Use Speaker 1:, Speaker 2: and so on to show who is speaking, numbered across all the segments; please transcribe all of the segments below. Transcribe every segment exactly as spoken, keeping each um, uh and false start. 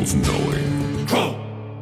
Speaker 1: of knowing. Crow.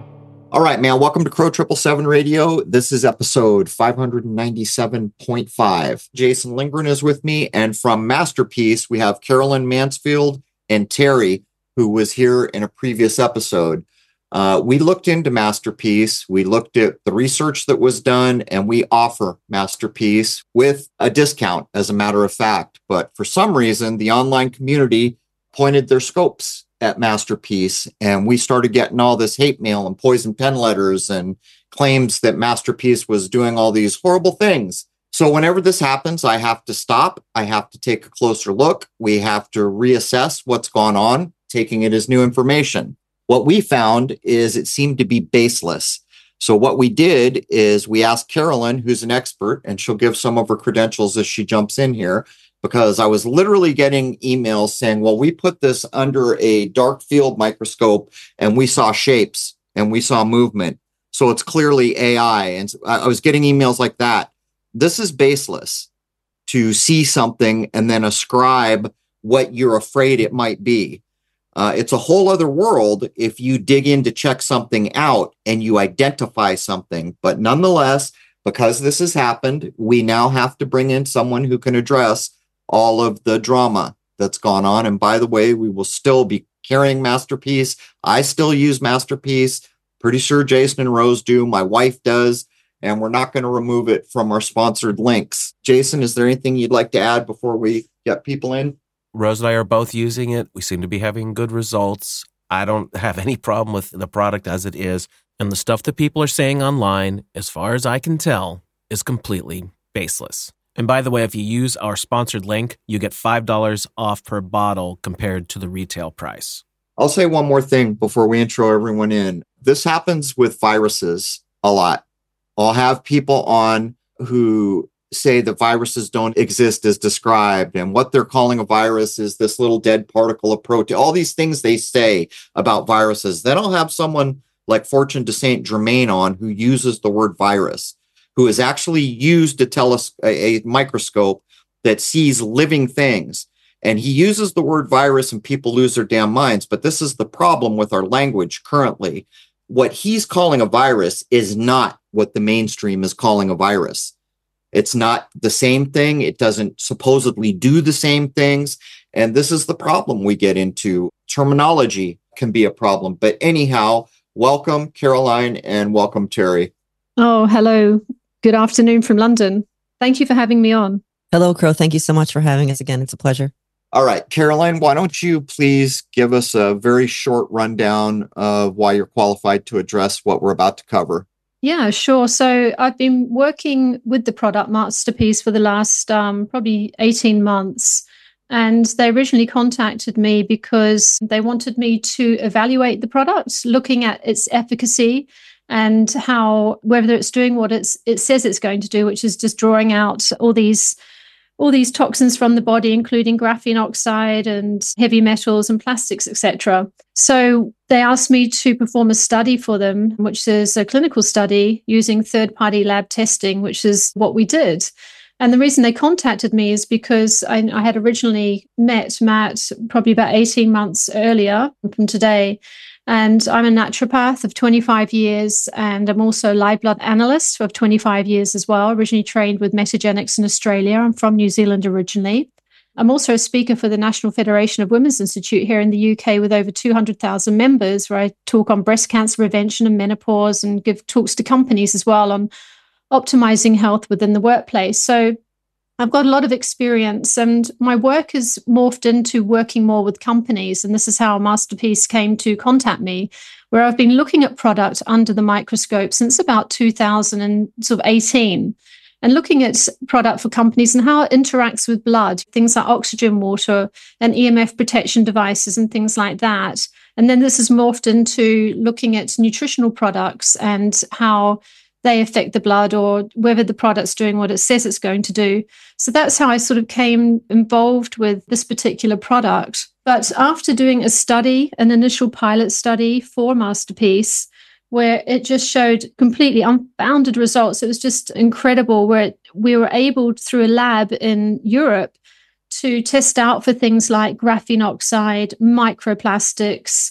Speaker 2: All right, man. Welcome to Crow Triple Seven Radio. This is episode five ninety-seven point five. Jason Lindgren is with me, and from Masterpiece, we have Carolyn Mansfield and Terry, who was here in a previous episode. Uh, we looked into Masterpiece. We looked at the research that was done, and we offer Masterpiece with a discount, as a matter of fact. But for some reason, the online community pointed their scopes at Masterpiece, and we started getting all this hate mail and poison pen letters and claims that Masterpiece was doing all these horrible things. So whenever this happens, I have to stop. I have to take a closer look. We have to reassess what's gone on, taking it as new information. What we found is it seemed to be baseless. So what we did is we asked Carolyn, who's an expert, and she'll give some of her credentials as she jumps in here, because I was literally getting emails saying, well, we put this under a dark field microscope and we saw shapes and we saw movement. So it's clearly A I. And I was getting emails like that. This is baseless to see something and then ascribe what you're afraid it might be. Uh, it's a whole other world if you dig in to check something out and you identify something. But nonetheless, because this has happened, we now have to bring in someone who can address all of the drama that's gone on. And by the way, we will still be carrying Masterpiece. I still use Masterpiece. Pretty sure Jason and Rose do. My wife does. And we're not going to remove it from our sponsored links. Jason, is there anything you'd like to add before we get people in?
Speaker 3: Rose and I are both using it. We seem to be having good results. I don't have any problem with the product as it is. And the stuff that people are saying online, as far as I can tell, is completely baseless. And by the way, if you use our sponsored link, you get five dollars off per bottle compared to the retail price.
Speaker 2: I'll say one more thing before we intro everyone in. This happens with viruses a lot. I'll have people on who say that viruses don't exist as described, and what they're calling a virus is this little dead particle of protein. All these things they say about viruses. Then I'll have someone like Fortune de Saint Germain on who uses the word virus, who has actually used a, teles- a, a microscope that sees living things. And he uses the word virus and people lose their damn minds. But this is the problem with our language currently. What he's calling a virus is not what the mainstream is calling a virus. It's not the same thing. It doesn't supposedly do the same things. And this is the problem we get into. Terminology can be a problem. But anyhow, welcome, Caroline, and welcome, Terry.
Speaker 4: Oh, hello. Good afternoon from London. Thank you for having me on.
Speaker 5: Hello, Crow. Thank you so much for having us again. It's a pleasure.
Speaker 2: All right, Caroline, why don't you please give us a very short rundown of why you're qualified to address what we're about to cover?
Speaker 4: Yeah, sure. So I've been working with the product Masterpiece for the last um, probably eighteen months. And they originally contacted me because they wanted me to evaluate the product, looking at its efficacy and how, whether it's doing what it's it says it's going to do, which is just drawing out all these all these toxins from the body, including graphene oxide and heavy metals and plastics, et cetera. So they asked me to perform a study for them, which is a clinical study using third-party lab testing, which is what we did. And the reason they contacted me is because I, I had originally met Matt probably about eighteen months earlier from today. And I'm a naturopath of twenty-five years, and I'm also a live blood analyst of twenty-five years as well, originally trained with Metagenics in Australia. I'm from New Zealand originally. I'm also a speaker for the National Federation of Women's Institute here in the U K with over two hundred thousand members, where I talk on breast cancer prevention and menopause and give talks to companies as well on optimizing health within the workplace. So I've got a lot of experience, and my work has morphed into working more with companies. And this is how Masterpiece came to contact me, where I've been looking at product under the microscope since about two thousand eighteen and looking at product for companies and how it interacts with blood, things like oxygen water and E M F protection devices and things like that. And then this has morphed into looking at nutritional products and how they affect the blood, or whether the product's doing what it says it's going to do. So that's how I sort of came involved with this particular product. But after doing a study, an initial pilot study for Masterpiece, where it just showed completely unbounded results, it was just incredible, where it, we were able, through a lab in Europe, to test out for things like graphene oxide, microplastics,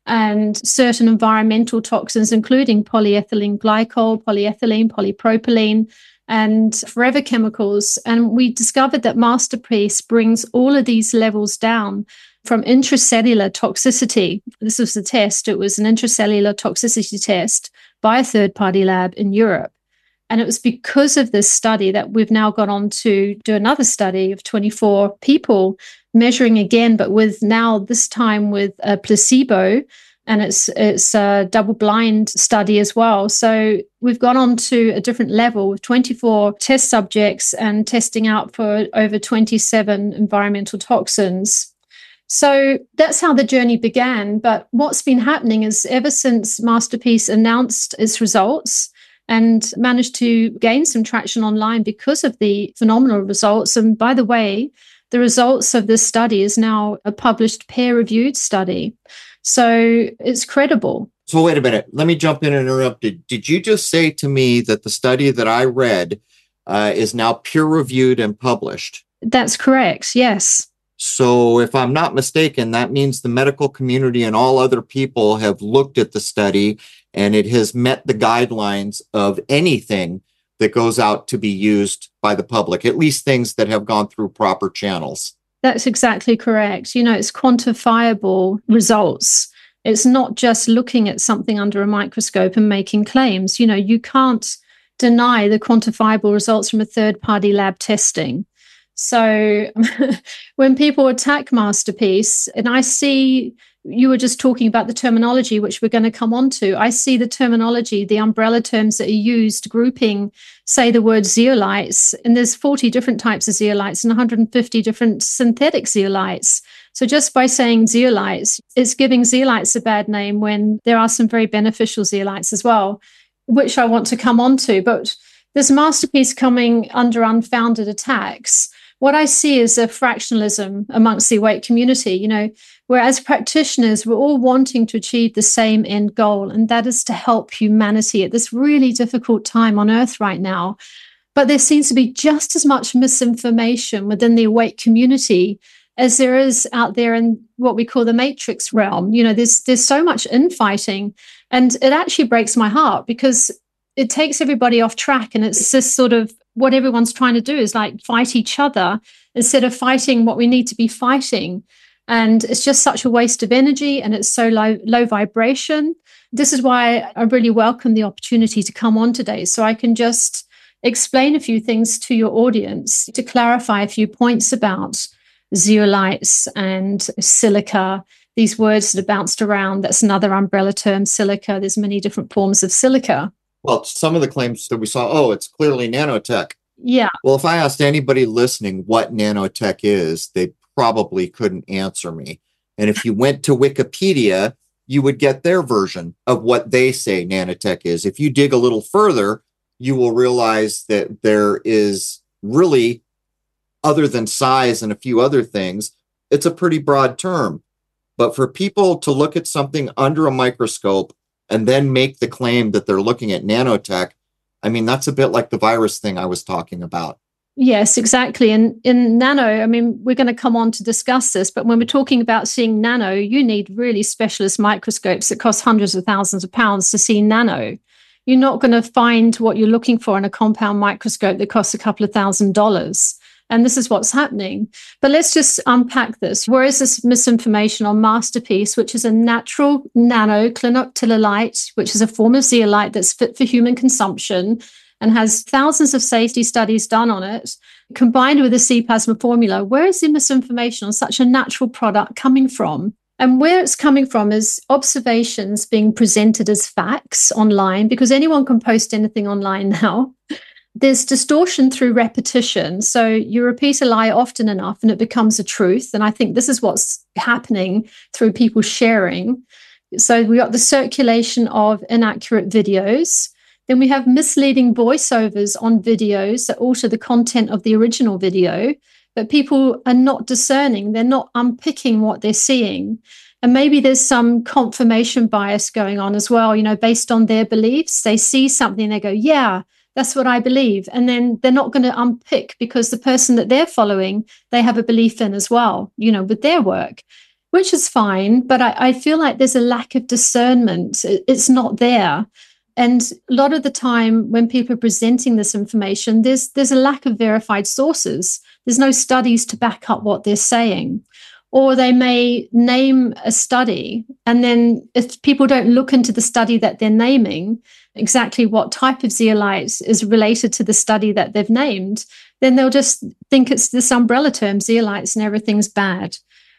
Speaker 4: and certain environmental toxins, including polyethylene glycol, polyethylene, polypropylene, and forever chemicals. And we discovered that Masterpiece brings all of these levels down from intracellular toxicity. This was the test. It was an intracellular toxicity test by a third-party lab in Europe. And it was because of this study that we've now gone on to do another study of twenty-four people, measuring again, but with now this time with a placebo, and it's it's a double-blind study as well. So we've gone on to a different level with twenty-four test subjects and testing out for over twenty-seven environmental toxins. So that's how the journey began. But what's been happening is ever since Masterpiece announced its results and managed to gain some traction online because of the phenomenal results. And by the way, the results of this study is now a published peer-reviewed study. So it's credible.
Speaker 2: So wait a minute. Let me jump in and interrupt. Did, did you just say to me that the study that I read uh, is now peer-reviewed and published?
Speaker 4: That's correct, yes.
Speaker 2: So if I'm not mistaken, that means the medical community and all other people have looked at the study and it has met the guidelines of anything that goes out to be used by the public, at least things that have gone through proper channels.
Speaker 4: That's exactly correct. You know, it's quantifiable results. It's not just looking at something under a microscope and making claims. You know, you can't deny the quantifiable results from a third-party lab testing. So when people attack Masterpiece, and I see, you were just talking about the terminology, which we're going to come on to. I see the terminology, the umbrella terms that are used, grouping, say the word zeolites, and there's forty different types of zeolites and one hundred fifty different synthetic zeolites. So just by saying zeolites, it's giving zeolites a bad name when there are some very beneficial zeolites as well, which I want to come on to. But this Masterpiece coming under unfounded attacks, what I see is a fractionalism amongst the awake community, you know, where as practitioners, we're all wanting to achieve the same end goal, and that is to help humanity at this really difficult time on Earth right now. But there seems to be just as much misinformation within the awake community as there is out there in what we call the matrix realm. You know, there's there's so much infighting, and it actually breaks my heart because it takes everybody off track, and it's this sort of what everyone's trying to do is like fight each other instead of fighting what we need to be fighting. And it's just such a waste of energy, and it's so low, low vibration. This is why I really welcome the opportunity to come on today, so I can just explain a few things to your audience to clarify a few points about zeolites and silica, these words that are bounced around. That's another umbrella term, silica. There's many different forms of silica.
Speaker 2: Well, some of the claims that we saw, oh, it's clearly nanotech.
Speaker 4: Yeah.
Speaker 2: Well, if I asked anybody listening what nanotech is, they probably couldn't answer me. And if you went to Wikipedia, you would get their version of what they say nanotech is. If you dig a little further, you will realize that there is really, other than size and a few other things, it's a pretty broad term. But for people to look at something under a microscope and then make the claim that they're looking at nanotech, I mean, that's a bit like the virus thing I was talking about.
Speaker 4: Yes, exactly. And in nano, I mean, we're going to come on to discuss this, but when we're talking about seeing nano, you need really specialist microscopes that cost hundreds of thousands of pounds to see nano. You're not going to find what you're looking for in a compound microscope that costs a couple of thousand dollars. And this is what's happening. But let's just unpack this. Where is this misinformation on Masterpiece, which is a natural nanoclinoctillolite, which is a form of zeolite that's fit for human consumption and has thousands of safety studies done on it, combined with the C-plasma formula? Where is the misinformation on such a natural product coming from? And where it's coming from is observations being presented as facts online, because anyone can post anything online now. There's distortion through repetition. So you repeat a lie often enough and it becomes a truth. And I think this is what's happening through people sharing. So we got the circulation of inaccurate videos. Then we have misleading voiceovers on videos that alter the content of the original video, but people are not discerning. They're not unpicking what they're seeing. And maybe there's some confirmation bias going on as well, you know, based on their beliefs. They see something, they go, yeah, that's what I believe. And then they're not going to unpick because the person that they're following, they have a belief in as well, you know, with their work. which is fine. But I, I feel like there's a lack of discernment. It's not there. And a lot of the time when people are presenting this information, there's there's a lack of verified sources. There's no studies to back up what they're saying. Or they may name a study, and then if people don't look into the study that they're naming, exactly what type of zeolite is related to the study that they've named, then they'll just think it's this umbrella term, zeolites, and everything's bad.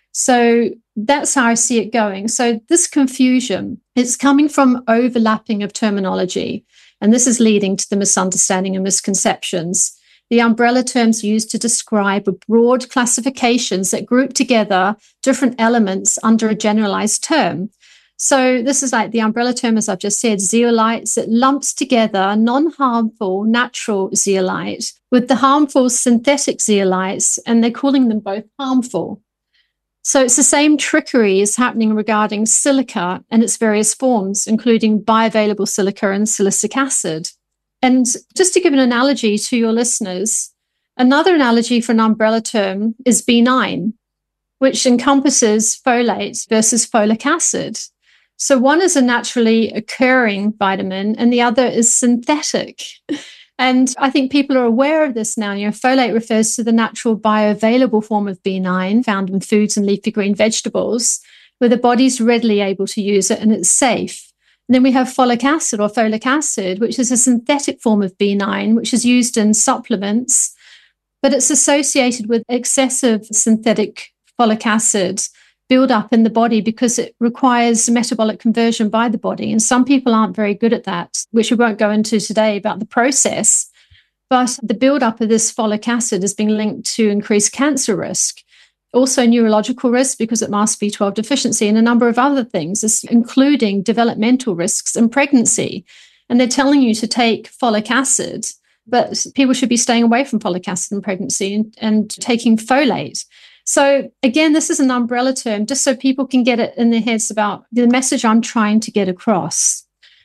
Speaker 4: So that's how I see it going. So this confusion, it's coming from overlapping of terminology, and this is leading to the misunderstanding and misconceptions. The umbrella terms used to describe broad classifications that group together different elements under a generalized term. So this is like the umbrella term, as I've just said, zeolites. It lumps together non-harmful natural zeolite with the harmful synthetic zeolites, and they're calling them both harmful. So it's the same trickery is happening regarding silica and its various forms, including bioavailable silica and silicic acid. And just to give an analogy to your listeners, another analogy for an umbrella term is B nine, which encompasses folate versus folic acid. So one is a naturally occurring vitamin and the other is synthetic. And I think people are aware of this now. You know, folate refers to the natural bioavailable form of B nine found in foods and leafy green vegetables, where the body's readily able to use it and it's safe. And then we have folic acid or folic acid, which is a synthetic form of B nine, which is used in supplements, but it's associated with excessive synthetic folic acid buildup in the body because it requires metabolic conversion by the body. And some people aren't very good at that, which we won't go into today about the process. But the buildup of this folic acid is being linked to increased cancer risk. Also neurological risk because it masks B twelve deficiency and a number of other things, including developmental risks and pregnancy. And they're telling you to take folic acid, but people should be staying away from folic acid in pregnancy and, and taking folate. So again, this is an umbrella term, just so people can get it in their heads about the message I'm trying to get across.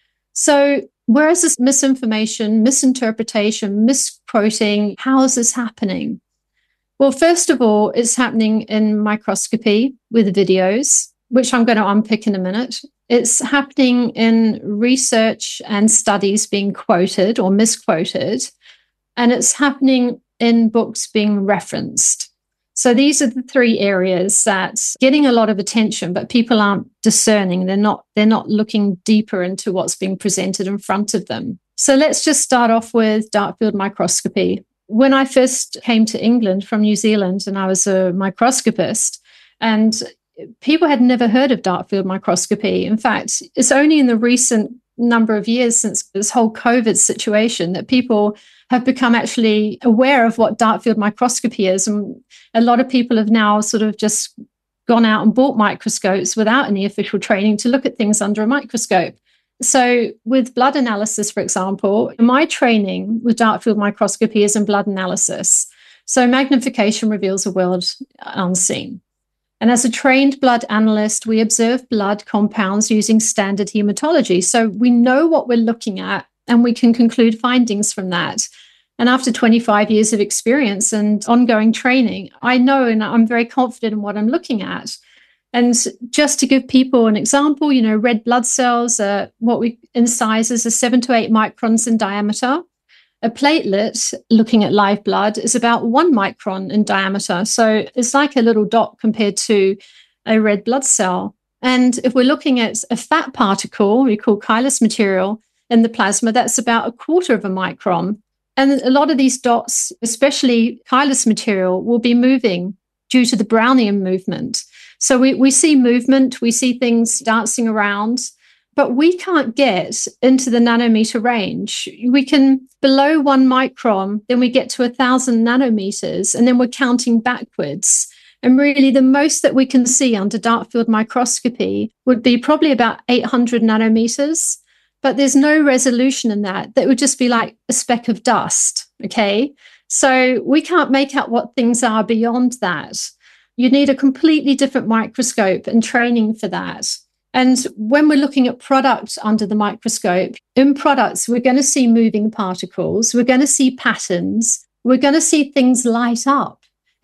Speaker 4: So where is this misinformation, misinterpretation, misquoting? How is this happening? Well, first of all, it's happening in microscopy with videos, which I'm going to unpick in a minute. It's happening in research and studies being quoted or misquoted, and it's happening in books being referenced. So these are the three areas that's getting a lot of attention, but people aren't discerning. They're not, they're not looking deeper into what's being presented in front of them. So let's just start off with dark field microscopy. When I first came to England from New Zealand, and I was a microscopist, and people had never heard of dark field microscopy. In fact, it's only in the recent number of years since this whole COVID situation that people have become actually aware of what dark field microscopy is. And a lot of people have now sort of just gone out and bought microscopes without any official training to look at things under a microscope. So with blood analysis, for example, my training with dark field microscopy is in blood analysis. So magnification reveals a world unseen. And as a trained blood analyst, we observe blood compounds using standard hematology. So we know what we're looking at and we can conclude findings from that. And after twenty-five years of experience and ongoing training, I know and I'm very confident in what I'm looking at. And just to give people an example, you know, red blood cells are what we in sizes are seven to eight microns in diameter. A platelet, looking at live blood, is about one micron in diameter. So it's like a little dot compared to a red blood cell. And if we're looking at a fat particle, we call chylous material in the plasma, that's about a quarter of a micron. And a lot of these dots, especially chylous material, will be moving due to the Brownian movement. So we, we see movement, we see things dancing around, but we can't get into the nanometer range. We can, below one micron, then we get to a thousand nanometers, and then we're counting backwards. And really the most that we can see under dark field microscopy would be probably about eight hundred nanometers, but there's no resolution in that. That would just be like a speck of dust, okay? So we can't make out what things are beyond that. You need a completely different microscope and training for that. And when we're looking at products under the microscope, in products, we're going to see moving particles. We're going to see patterns. We're going to see things light up.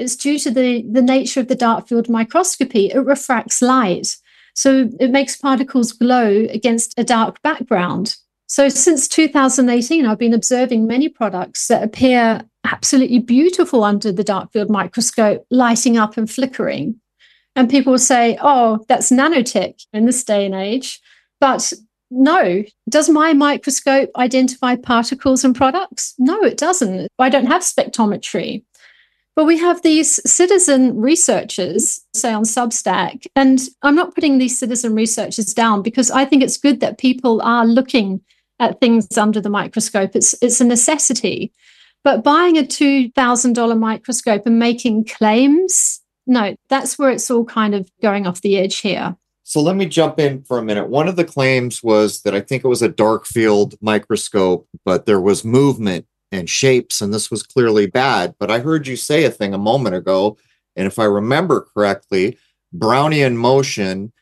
Speaker 4: It's due to the, the nature of the dark field microscopy. It refracts light. So it makes particles glow against a dark background. So since two thousand eighteen, I've been observing many products that appear absolutely beautiful under the dark field microscope, lighting up and flickering. And people will say, oh, that's nanotech in this day and age. But no, does my microscope identify particles and products? No, it doesn't. I don't have spectrometry. But we have these citizen researchers, say on Substack, and I'm not putting these citizen researchers down because I think it's good that people are looking at things under the microscope. It's, it's a necessity. But buying a two thousand dollars microscope and making claims, no, that's where it's all kind of going off the edge here.
Speaker 2: So let me jump in for a minute. One of the claims was that I think it was a dark field microscope, but there was movement and shapes, and this was clearly bad. But I heard you say a thing a moment ago, and if I remember correctly, Brownian motion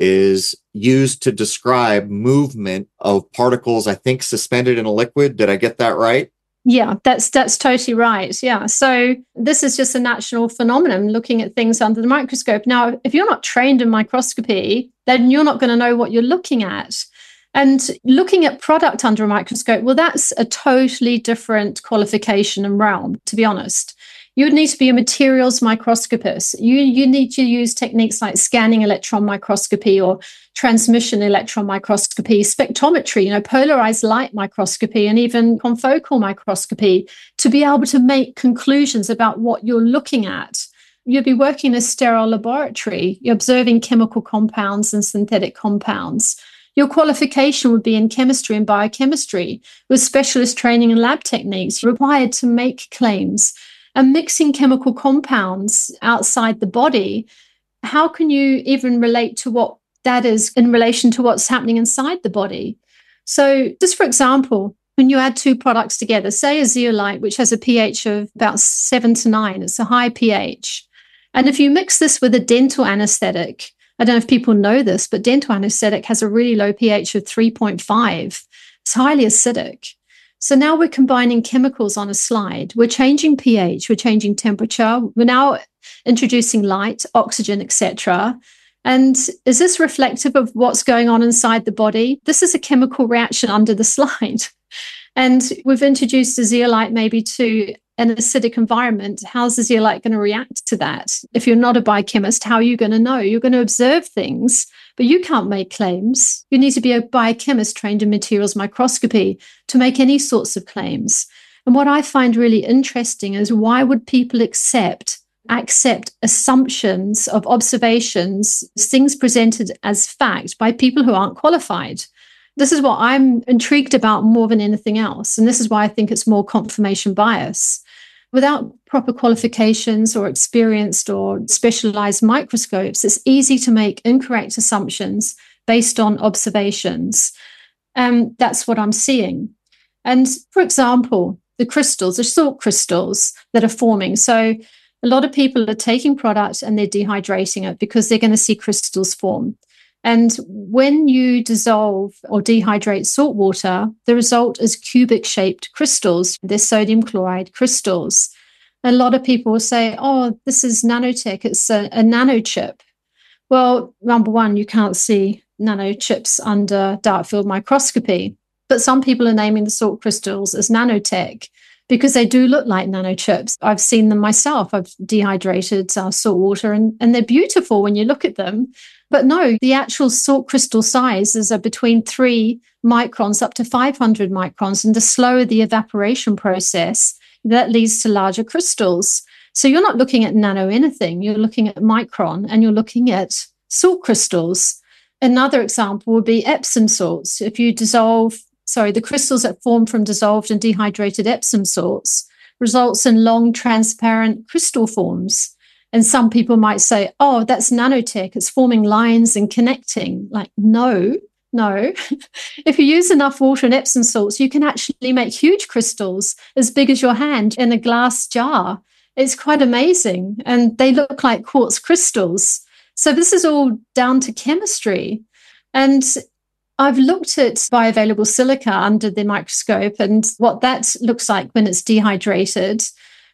Speaker 2: is used to describe movement of particles, I think, suspended in a liquid. Did I get that right?
Speaker 4: Yeah, that's that's totally right. Yeah. So this is just a natural phenomenon, looking at things under the microscope. Now, if you're not trained in microscopy, then you're not going to know what you're looking at. And looking at product under a microscope, well, that's a totally different qualification and realm, to be honest. You would need to be a materials microscopist. You, you need to use techniques like scanning electron microscopy or transmission electron microscopy, spectrometry, you know, polarized light microscopy, and even confocal microscopy to be able to make conclusions about what you're looking at. You'd be working in a sterile laboratory. You're observing chemical compounds and synthetic compounds. Your qualification would be in chemistry and biochemistry with specialist training and lab techniques required to make claims. And mixing chemical compounds outside the body, how can you even relate to what that is in relation to what's happening inside the body? So just for example, when you add two products together, say a zeolite, which has a pH of about seven to nine, it's a high pH. And if you mix this with a dental anesthetic, I don't know if people know this, but dental anesthetic has a really low pH of three point five. It's highly acidic. So now we're combining chemicals on a slide. We're changing pH, we're changing temperature. We're now introducing light, oxygen, et cetera. And is this reflective of what's going on inside the body? This is a chemical reaction under the slide. And we've introduced a zeolite maybe to an acidic environment. How's the zeolite going to react to that? If you're not a biochemist, how are you going to know? You're going to observe things, but you can't make claims. You need to be a biochemist trained in materials microscopy to make any sorts of claims. And what I find really interesting is why would people accept accept assumptions of observations, things presented as fact by people who aren't qualified? This is what I'm intrigued about more than anything else. And this is why I think it's more confirmation bias. Without proper qualifications or experienced or specialized microscopes, it's easy to make incorrect assumptions based on observations. And that's what I'm seeing. And for example, the crystals, the salt crystals that are forming. So a lot of people are taking products and they're dehydrating it because they're going to see crystals form. And when you dissolve or dehydrate salt water, the result is cubic-shaped crystals. They're sodium chloride crystals. A lot of people will say, oh, this is nanotech. It's a, a nanochip. Well, number one, you can't see nanochips under dark field microscopy. But some people are naming the salt crystals as nanotech because they do look like nanochips. I've seen them myself. I've dehydrated uh, salt water, and, and they're beautiful when you look at them. But no, the actual salt crystal sizes are between three microns up to five hundred microns. And the slower the evaporation process, that leads to larger crystals. So you're not looking at nano anything. You're looking at micron, and you're looking at salt crystals. Another example would be Epsom salts. If you dissolve, sorry, the crystals that form from dissolved and dehydrated Epsom salts results in long, transparent crystal forms. And some people might say, oh, that's nanotech. It's forming lines and connecting. Like, no, no. If you use enough water and Epsom salts, you can actually make huge crystals as big as your hand in a glass jar. It's quite amazing. And they look like quartz crystals. So this is all down to chemistry. And I've looked at bioavailable silica under the microscope and what that looks like when it's dehydrated.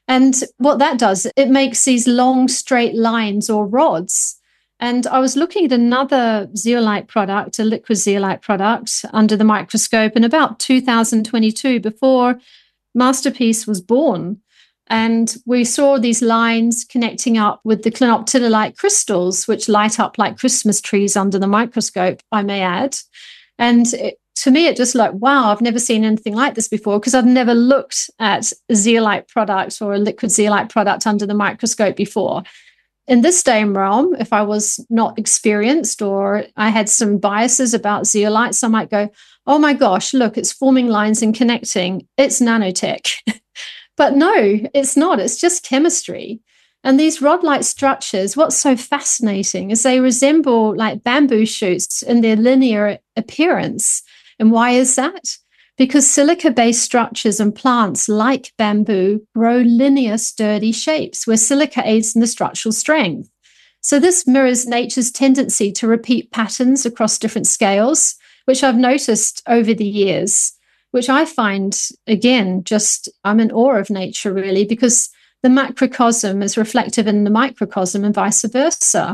Speaker 4: And what that does, it makes these long straight lines or rods. And I was looking at another zeolite product, a liquid zeolite product, under the microscope in about two thousand twenty-two, before Masterpiece was born. And we saw these lines connecting up with the clinoptilolite crystals, which light up like Christmas trees under the microscope, I may add. And it, to me, it just like, wow, I've never seen anything like this before, because I've never looked at a zeolite product or a liquid zeolite product under the microscope before. In this same realm, if I was not experienced or I had some biases about zeolites, I might go, oh my gosh, look, it's forming lines and connecting. It's nanotech. But no, it's not. It's just chemistry. And these rod-like structures, what's so fascinating is they resemble like bamboo shoots in their linear appearance. And why is that? Because silica-based structures and plants like bamboo grow linear, sturdy shapes where silica aids in the structural strength. So this mirrors nature's tendency to repeat patterns across different scales, which I've noticed over the years, which I find, again, just I'm in awe of nature, really, because the macrocosm is reflective in the microcosm and vice versa.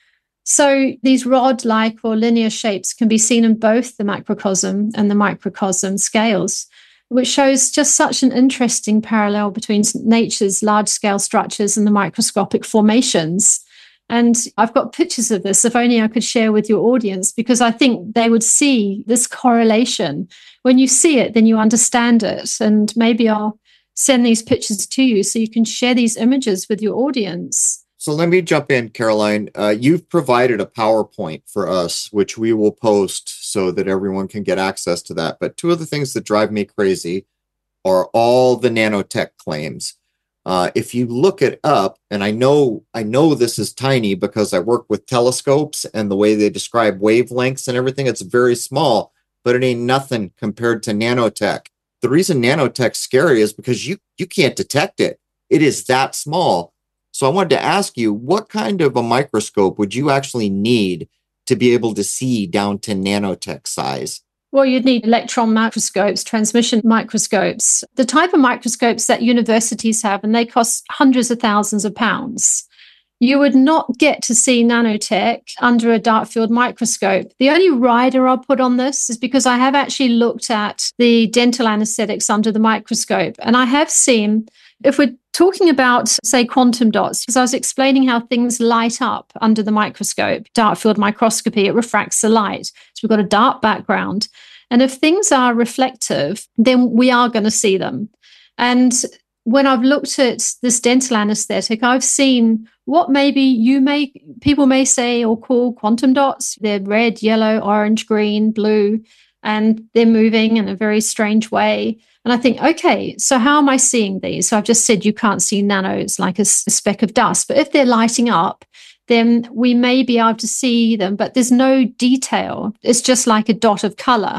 Speaker 4: So these rod-like or linear shapes can be seen in both the macrocosm and the microcosm scales, which shows just such an interesting parallel between nature's large-scale structures and the microscopic formations. And I've got pictures of this, if only I could share with your audience, because I think they would see this correlation. When you see it, then you understand it. And maybe I'll send these pictures to you so you can share these images with your audience.
Speaker 2: So let me jump in, Caroline. Uh, you've provided a PowerPoint for us, which we will post so that everyone can get access to that. But two of the things that drive me crazy are all the nanotech claims. Uh, if you look it up, and I know I know this is tiny because I work with telescopes and the way they describe wavelengths and everything, it's very small, but it ain't nothing compared to nanotech. The reason nanotech's scary is because you you can't detect it. It is that small. So I wanted to ask you, what kind of a microscope would you actually need to be able to see down to nanotech size?
Speaker 4: Well, you'd need electron microscopes, transmission microscopes, the type of microscopes that universities have, and they cost hundreds of thousands of pounds. You would not get to see nanotech under a dark field microscope. The only rider I'll put on this is because I have actually looked at the dental anesthetics under the microscope, and I have seen, if we're talking about, say, quantum dots, because I was explaining how things light up under the microscope, dark field microscopy, it refracts the light. So we've got a dark background. And if things are reflective, then we are going to see them. And when I've looked at this dental anesthetic, I've seen what maybe you may, people may say or call quantum dots. They're red, yellow, orange, green, blue, and they're moving in a very strange way. And I think, okay, so how am I seeing these? So I've just said you can't see nanos like a, a speck of dust. But if they're lighting up, then we may be able to see them, but there's no detail. It's just like a dot of color.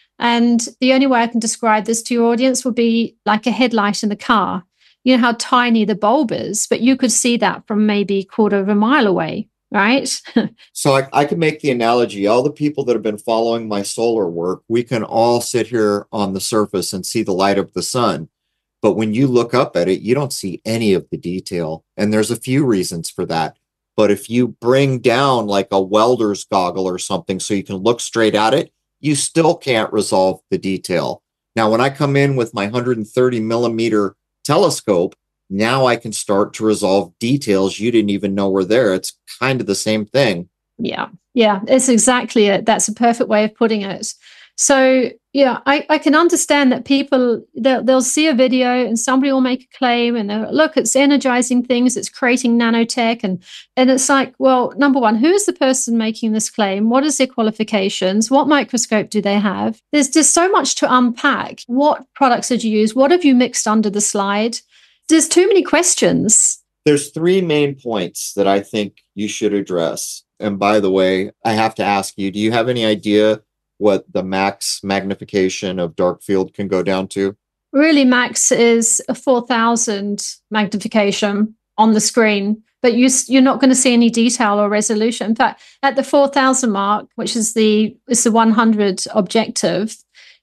Speaker 4: And the only way I can describe this to your audience would be like a headlight in the car. You know how tiny the bulb is, but you could see that from maybe a quarter of a mile away, right?
Speaker 2: So I, I can make the analogy, all the people that have been following my solar work, we can all sit here on the surface and see the light of the sun. But when you look up at it, you don't see any of the detail. And there's a few reasons for that. But if you bring down like a welder's goggle or something so you can look straight at it, you still can't resolve the detail. Now, when I come in with my one hundred thirty millimeter telescope, now I can start to resolve details you didn't even know were there. It's kind of the same thing.
Speaker 4: Yeah, yeah, it's exactly it. That's a perfect way of putting it. So, yeah, I, I can understand that people, they'll, they'll see a video and somebody will make a claim and they'll look, it's energizing things, it's creating nanotech. And, and it's like, well, number one, who is the person making this claim? What is their qualifications? What microscope do they have? There's just so much to unpack. What products did you use? What have you mixed under the slide? There's too many questions.
Speaker 2: There's three main points that I think you should address. And by the way, I have to ask you, do you have any idea what the max magnification of dark field can go down to?
Speaker 4: Really, max is a four thousand magnification on the screen, but you, you're not going to see any detail or resolution. In fact, at the four thousand mark, which is the, is the one hundred objective,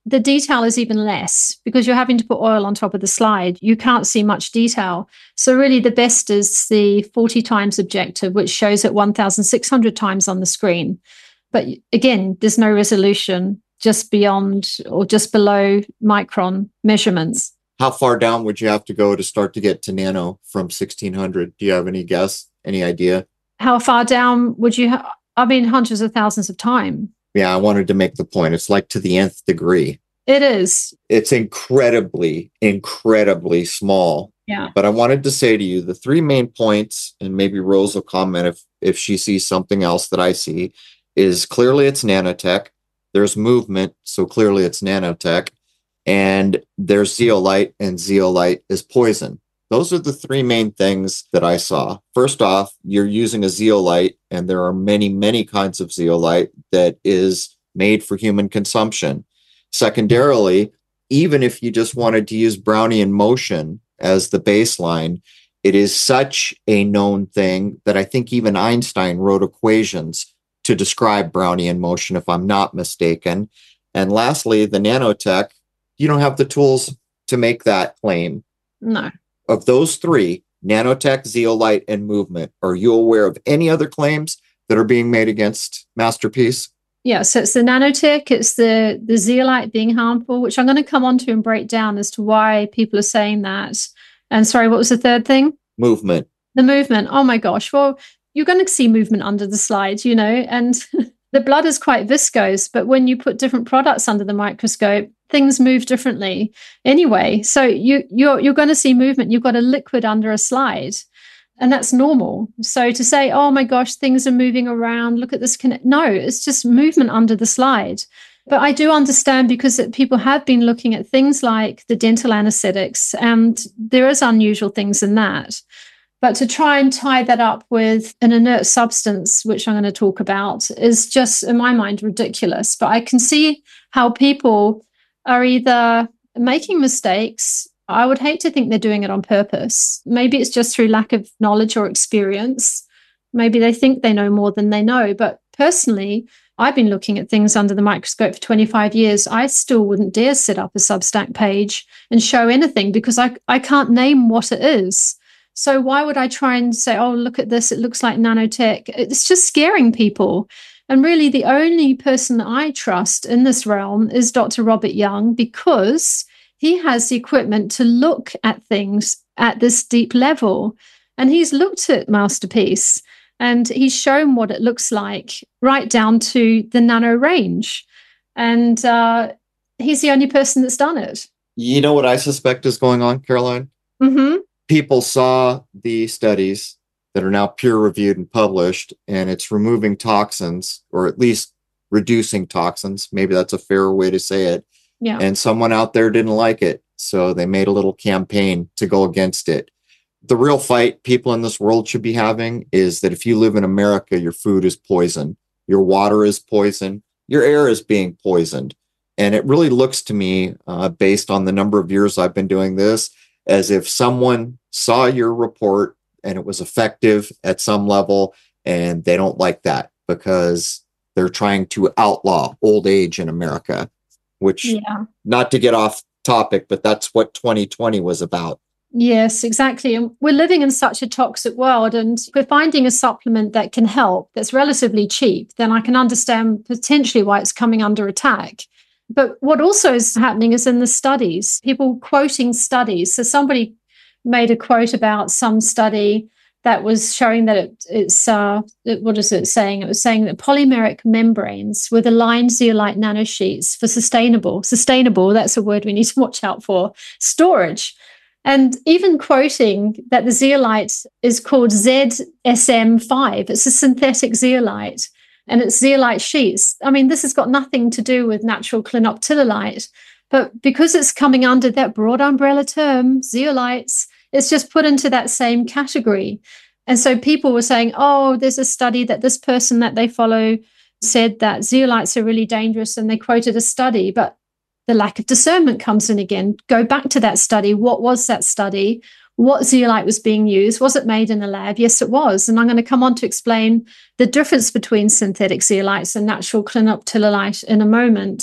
Speaker 4: the detail is even less because you're having to put oil on top of the slide. You can't see much detail. So really the best is the forty times objective, which shows it one thousand six hundred times on the screen. But again, there's no resolution just beyond or just below micron measurements.
Speaker 2: How far down would you have to go to start to get to nano from sixteen hundred? Do you have any guess, any idea?
Speaker 4: How far down would you have? I mean, hundreds of thousands of times.
Speaker 2: Yeah, I wanted to make the point. It's like to the nth degree.
Speaker 4: It is.
Speaker 2: It's incredibly, incredibly small.
Speaker 4: Yeah.
Speaker 2: But I wanted to say to you the three main points, and maybe Rose will comment if, if she sees something else that I see, is clearly it's nanotech. There's movement, so clearly it's nanotech. And there's zeolite, and zeolite is poison. Those are the three main things that I saw. First off, you're using a zeolite, and there are many, many kinds of zeolite that is made for human consumption. Secondarily, even if you just wanted to use Brownian motion as the baseline, it is such a known thing that I think even Einstein wrote equations to describe Brownian motion, if I'm not mistaken. And lastly, the nanotech, you don't have the tools to make that claim.
Speaker 4: No.
Speaker 2: Of those three, nanotech, zeolite, and movement, are you aware of any other claims that are being made against Masterpiece?
Speaker 4: Yeah, so it's the nanotech, it's the, the zeolite being harmful, which I'm going to come on to and break down as to why people are saying that. And sorry, what was the third thing?
Speaker 2: Movement.
Speaker 4: The movement. Oh my gosh. Well, you're going to see movement under the slide, you know, and the blood is quite viscose, but when you put different products under the microscope, things move differently anyway. So you, you're, you're going to see movement. You've got a liquid under a slide, and that's normal. So to say, oh my gosh, things are moving around, look at this. Connect. No, it's just movement under the slide. But I do understand because people have been looking at things like the dental anesthetics, and there is unusual things in that. But to try and tie that up with an inert substance, which I'm going to talk about, is just, in my mind, ridiculous. But I can see how people are either making mistakes. I would hate to think they're doing it on purpose. Maybe it's just through lack of knowledge or experience. Maybe they think they know more than they know. But personally, I've been looking at things under the microscope for twenty-five years. I still wouldn't dare set up a Substack page and show anything because I, I can't name what it is. So why would I try and say, oh, look at this, it looks like nanotech? It's just scaring people. And really the only person that I trust in this realm is Doctor Robert Young, because he has the equipment to look at things at this deep level. And he's looked at Masterpiece and he's shown what it looks like right down to the nano range. And uh, he's the only person that's done it.
Speaker 2: You know what I suspect is going on, Caroline?
Speaker 4: Mm-hmm.
Speaker 2: People saw the studies that are now peer-reviewed and published, and it's removing toxins, or at least reducing toxins. Maybe that's a fairer way to say it.
Speaker 4: Yeah.
Speaker 2: And someone out there didn't like it, so they made a little campaign to go against it. The real fight people in this world should be having is that if you live in America, your food is poison, your water is poison, your air is being poisoned. And it really looks to me, uh, based on the number of years I've been doing this, as if someone saw your report and it was effective at some level, and they don't like that because they're trying to outlaw old age in America, which, yeah. Not to get off topic, but that's what twenty twenty was about.
Speaker 4: Yes, exactly. And we're living in such a toxic world, and if we're finding a supplement that can help, that's relatively cheap, then I can understand potentially why it's coming under attack. But what also is happening is in the studies, people quoting studies. So somebody made a quote about some study that was showing that it, it's, uh, it, what is it saying? It was saying that polymeric membranes with aligned zeolite nanosheets for sustainable, sustainable, that's a word we need to watch out for, storage. And even quoting that the zeolite is called Z S M five, it's a synthetic zeolite. And it's zeolite sheets. I mean, this has got nothing to do with natural clinoptilolite, but because it's coming under that broad umbrella term, zeolites, it's just put into that same category. And so people were saying, oh, there's a study that this person that they follow said that zeolites are really dangerous, and they quoted a study, but the lack of discernment comes in again. Go back to that study. What was that study? What zeolite was being used? Was it made in a lab? Yes, it was. And I'm going to come on to explain the difference between synthetic zeolites and natural clinoptilolite in a moment.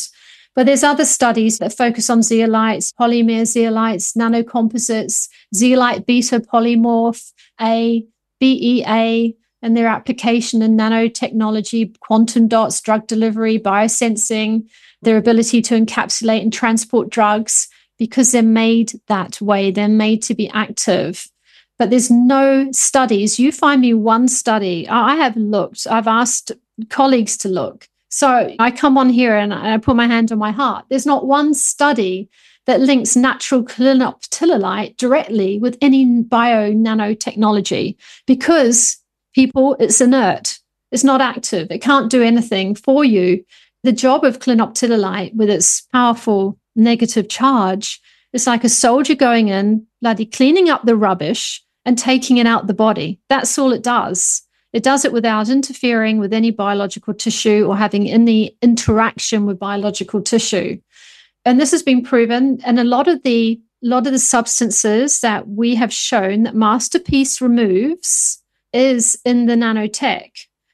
Speaker 4: But there's other studies that focus on zeolites, polymer zeolites, nanocomposites, zeolite beta polymorph, A, B E A, and their application in nanotechnology, quantum dots, drug delivery, biosensing, their ability to encapsulate and transport drugs, because they're made that way. They're made to be active. But there's no studies. You find me one study. I have looked. I've asked colleagues to look. So I come on here and I put my hand on my heart. There's not one study that links natural clinoptilolite directly with any bio nanotechnology, because people, it's inert. It's not active. It can't do anything for you. The job of clinoptilolite, with its powerful negative charge, is like a soldier going in, bloody cleaning up the rubbish and taking it out the body. That's all it does. It does it without interfering with any biological tissue or having any interaction with biological tissue. And this has been proven. And a lot of the lot of the substances that we have shown that Masterpiece removes is in the nanotech.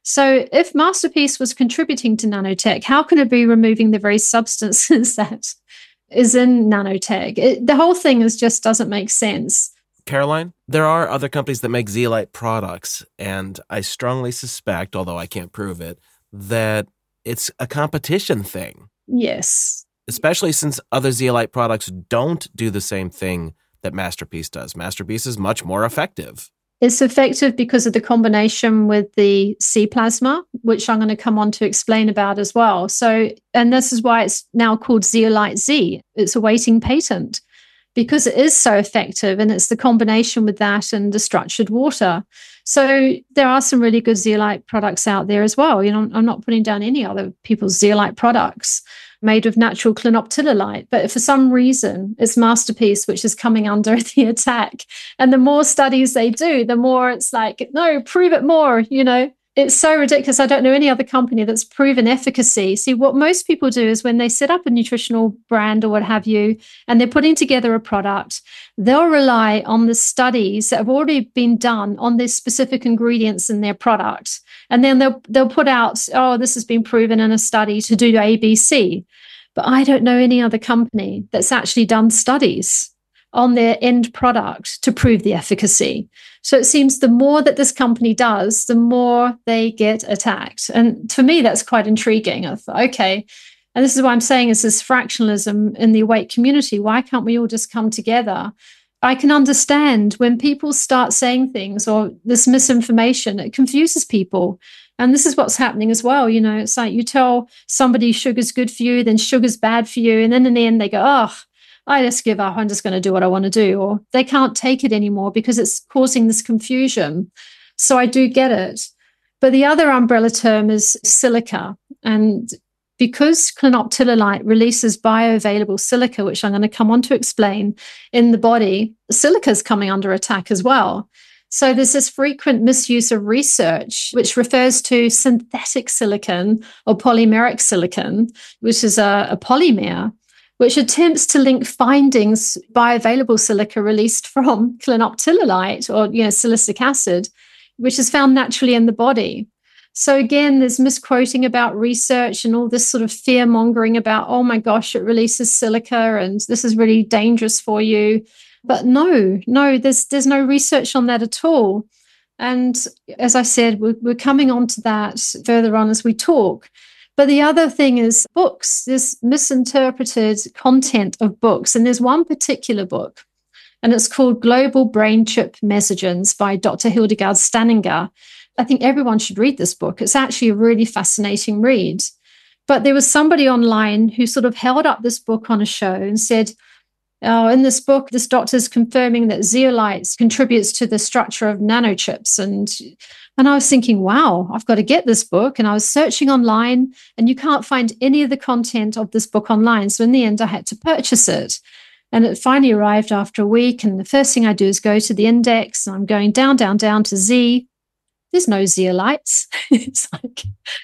Speaker 4: So if Masterpiece was contributing to nanotech, how can it be removing the very substances that is in nanotech? It, the whole thing is just doesn't make sense.
Speaker 3: Caroline, there are other companies that make zeolite products, and I strongly suspect, although I can't prove it, that it's a competition thing.
Speaker 4: Yes.
Speaker 3: Especially since other zeolite products don't do the same thing that Masterpiece does. Masterpiece is much more effective.
Speaker 4: It's effective because of the combination with the C plasma, which I'm going to come on to explain about as well. So, and this is why it's now called Zeolite Z. It's awaiting patent because it is so effective, and it's the combination with that and the structured water. So there are some really good zeolite products out there as well. You know, I'm not putting down any other people's zeolite products made of natural clinoptilolite, but for some reason it's Masterpiece which is coming under the attack. And the more studies they do, the more it's like, no, prove it more, you know. It's so ridiculous. I don't know any other company that's proven efficacy. See, what most people do is when they set up a nutritional brand or what have you, and they're putting together a product, they'll rely on the studies that have already been done on the specific ingredients in their product. And then they'll they'll put out, oh, this has been proven in a study to do A, B, C. But I don't know any other company that's actually done studies on their end product to prove the efficacy. So it seems the more that this company does, the more they get attacked. And for me, that's quite intriguing. I thought, okay, and this is what I'm saying is this fractionalism in the Awake community. Why can't we all just come together? I can understand when people start saying things or this misinformation, it confuses people. And this is what's happening as well. You know, it's like you tell somebody sugar's good for you, then sugar's bad for you. And then in the end, they go, oh, I just give up. I'm just going to do what I want to do. Or they can't take it anymore because it's causing this confusion. So I do get it. But the other umbrella term is silica. And because clinoptilolite releases bioavailable silica, which I'm going to come on to explain, in the body, silica is coming under attack as well. So there's this frequent misuse of research, which refers to synthetic silicon or polymeric silicon, which is a, a polymer, which attempts to link findings bioavailable silica released from clinoptilolite or, you know, silicic acid, which is found naturally in the body. So again, there's misquoting about research and all this sort of fear mongering about, oh my gosh, it releases silica and this is really dangerous for you. But no, no, there's there's no research on that at all. And as I said, we're, we're coming on to that further on as we talk. But the other thing is books. There's misinterpreted content of books. And there's one particular book, and it's called Global Brain Chip Mesogens by Doctor Hildegard Staninger. I think everyone should read this book. It's actually a really fascinating read. But there was somebody online who sort of held up this book on a show and said, oh, in this book, this doctor's confirming that zeolites contributes to the structure of nanochips. And, and I was thinking, wow, I've got to get this book. And I was searching online, and you can't find any of the content of this book online. So in the end, I had to purchase it. And it finally arrived after a week. And the first thing I do is go to the index, and I'm going down, down, down to Z. There's no zeolites. It's like,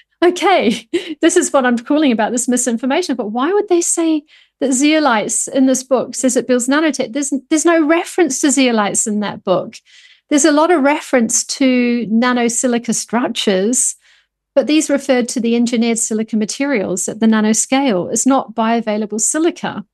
Speaker 4: okay, this is what I'm calling about, this misinformation. But why would they say that zeolites in this book says it builds nanotech? There's, there's no reference to zeolites in that book. There's a lot of reference to nanosilica structures, But these referred to the engineered silica materials at the nanoscale as not bioavailable silica.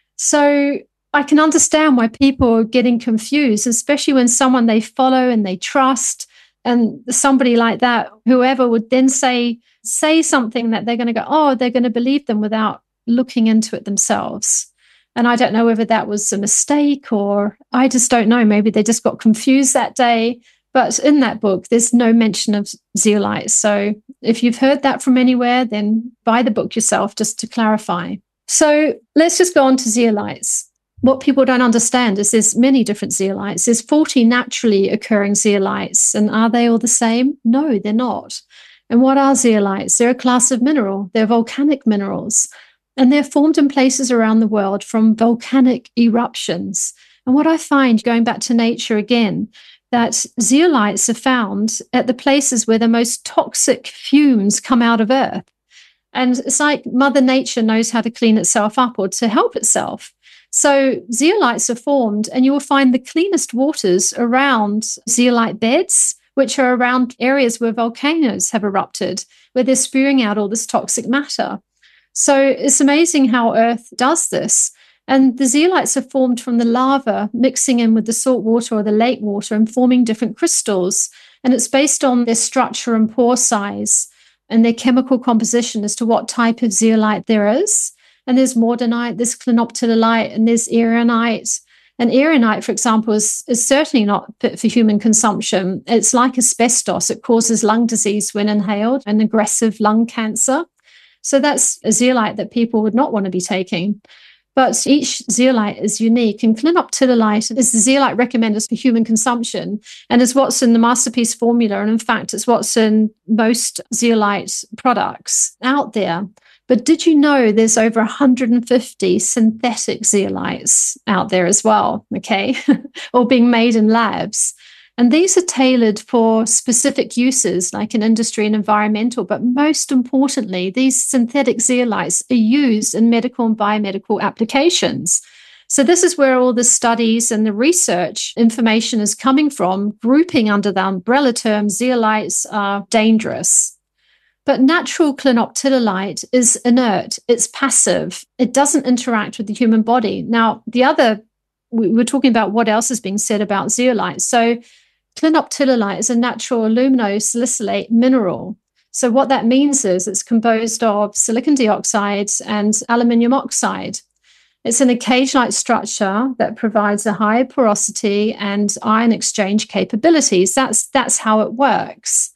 Speaker 4: So I can understand why people are getting confused, especially when someone they follow and they trust, and somebody like that, whoever would then say, say something that they're going to go, oh, they're going to believe them without looking into it themselves. And I don't know whether that was a mistake or I just don't know. Maybe they just got confused that day. But in that book, there's no mention of zeolites. So if you've heard that from anywhere, then buy the book yourself just to clarify. So let's just go on to zeolites. What people don't understand is there's many different zeolites. There's forty naturally occurring zeolites. And are they all the same? No, they're not. And what are zeolites? They're a class of mineral. They're volcanic minerals. And they're formed in places around the world from volcanic eruptions. And what I find, going back to nature again, that zeolites are found at the places where the most toxic fumes come out of Earth. And it's like Mother Nature knows how to clean itself up or to help itself. So zeolites are formed, and you will find the cleanest waters around zeolite beds, which are around areas where volcanoes have erupted, where they're spewing out all this toxic matter. So it's amazing how Earth does this. And the zeolites are formed from the lava mixing in with the salt water or the lake water and forming different crystals. And it's based on their structure and pore size and their chemical composition as to what type of zeolite there is. And there's mordanite, there's clinoptilolite, and there's erionite. And erionite, for example, is, is certainly not fit for human consumption. It's like asbestos. It causes lung disease when inhaled and aggressive lung cancer. So that's a zeolite that people would not want to be taking. But each zeolite is unique, and clinoptilolite is the zeolite recommended for human consumption and is what's in the Masterpiece formula. And in fact, it's what's in most zeolite products out there. But did you know there's over one hundred fifty synthetic zeolites out there as well, okay, or being made in labs? And these are tailored for specific uses like in industry and environmental. But most importantly, these synthetic zeolites are used in medical and biomedical applications. So this is where all the studies and the research information is coming from, grouping under the umbrella term zeolites are dangerous. But natural clinoptilolite is inert. It's passive. It doesn't interact with the human body. Now, the other, we we're talking about what else is being said about zeolites. So clinoptilolite is a natural aluminosalicylate mineral. So what that means is it's composed of silicon dioxide and aluminium oxide. It's an cage-like structure that provides a high porosity and ion exchange capabilities. That's, that's how it works.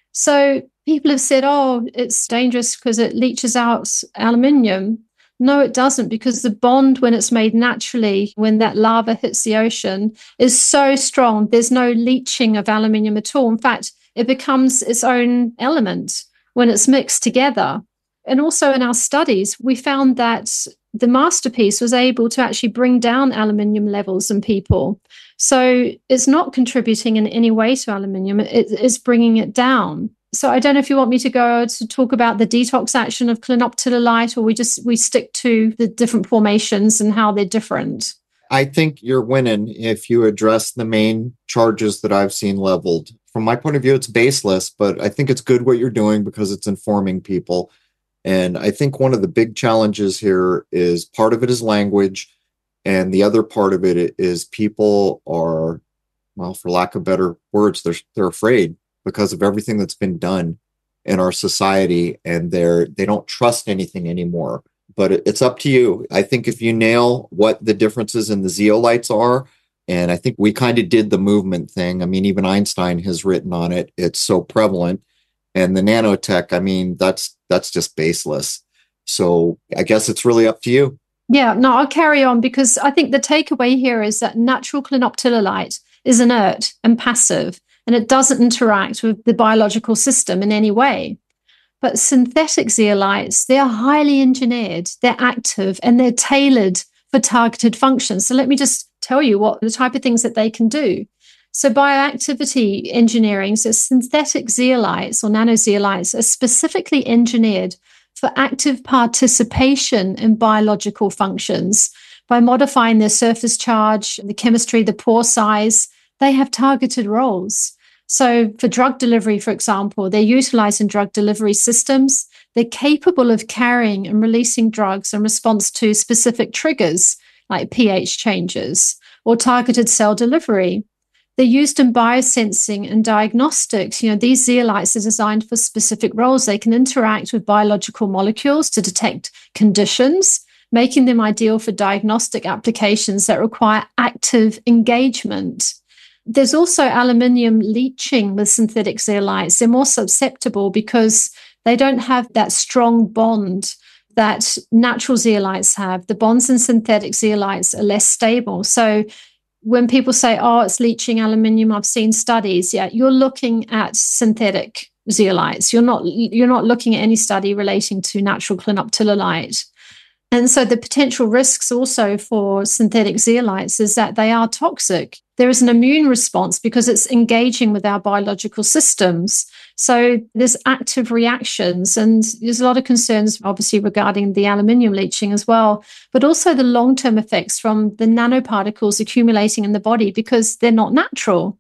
Speaker 4: So people have said, oh, it's dangerous because it leaches out aluminium. No, it doesn't, because the bond, when it's made naturally, when that lava hits the ocean, is so strong. There's no leaching of aluminium at all. In fact, it becomes its own element when it's mixed together. And also in our studies, we found that the Masterpiece was able to actually bring down aluminium levels in people. So it's not contributing in any way to aluminium. It is bringing it down. So I don't know if you want me to go to talk about the detox action of clinoptilolite, or we just we stick to the different formations and how they're different.
Speaker 2: I think you're winning if you address the main charges that I've seen leveled. From my point of view, it's baseless, but I think it's good what you're doing because it's informing people. And I think one of the big challenges here is part of it is language, and the other part of it is people are, well, for lack of better words, they're they're afraid because of everything that's been done in our society, and they're they don't trust anything anymore. But it, it's up to you. I think if you nail what the differences in the zeolites are, and I think we kind of did the movement thing. I mean, even Einstein has written on it. It's so prevalent. And the nanotech, I mean, that's that's just baseless. So I guess it's really up to you.
Speaker 4: Yeah, no, I'll carry on, because I think the takeaway here is that natural clinoptilolite is inert and passive, and it doesn't interact with the biological system in any way. But synthetic zeolites, they're highly engineered, they're active, and they're tailored for targeted functions. So let me just tell you what the type of things that they can do. So bioactivity engineering, so synthetic zeolites or nanozeolites are specifically engineered for active participation in biological functions by modifying their surface charge, the chemistry, the pore size. They have targeted roles. So for drug delivery, for example, they're utilized in drug delivery systems. They're capable of carrying and releasing drugs in response to specific triggers like pH changes or targeted cell delivery. They're used in biosensing and diagnostics. You know, these zeolites are designed for specific roles. They can interact with biological molecules to detect conditions, making them ideal for diagnostic applications that require active engagement. There's also aluminium leaching with synthetic zeolites. They're more susceptible because they don't have that strong bond that natural zeolites have. The bonds in synthetic zeolites are less stable. So when people say, oh, it's leaching aluminium, I've seen studies. Yeah, you're looking at synthetic zeolites. You're not, you're not looking at any study relating to natural clinoptilolite. And so the potential risks also for synthetic zeolites is that they are toxic. There is an immune response because it's engaging with our biological systems. So there's active reactions, and there's a lot of concerns, obviously, regarding the aluminium leaching as well, but also the long-term effects from the nanoparticles accumulating in the body because they're not natural.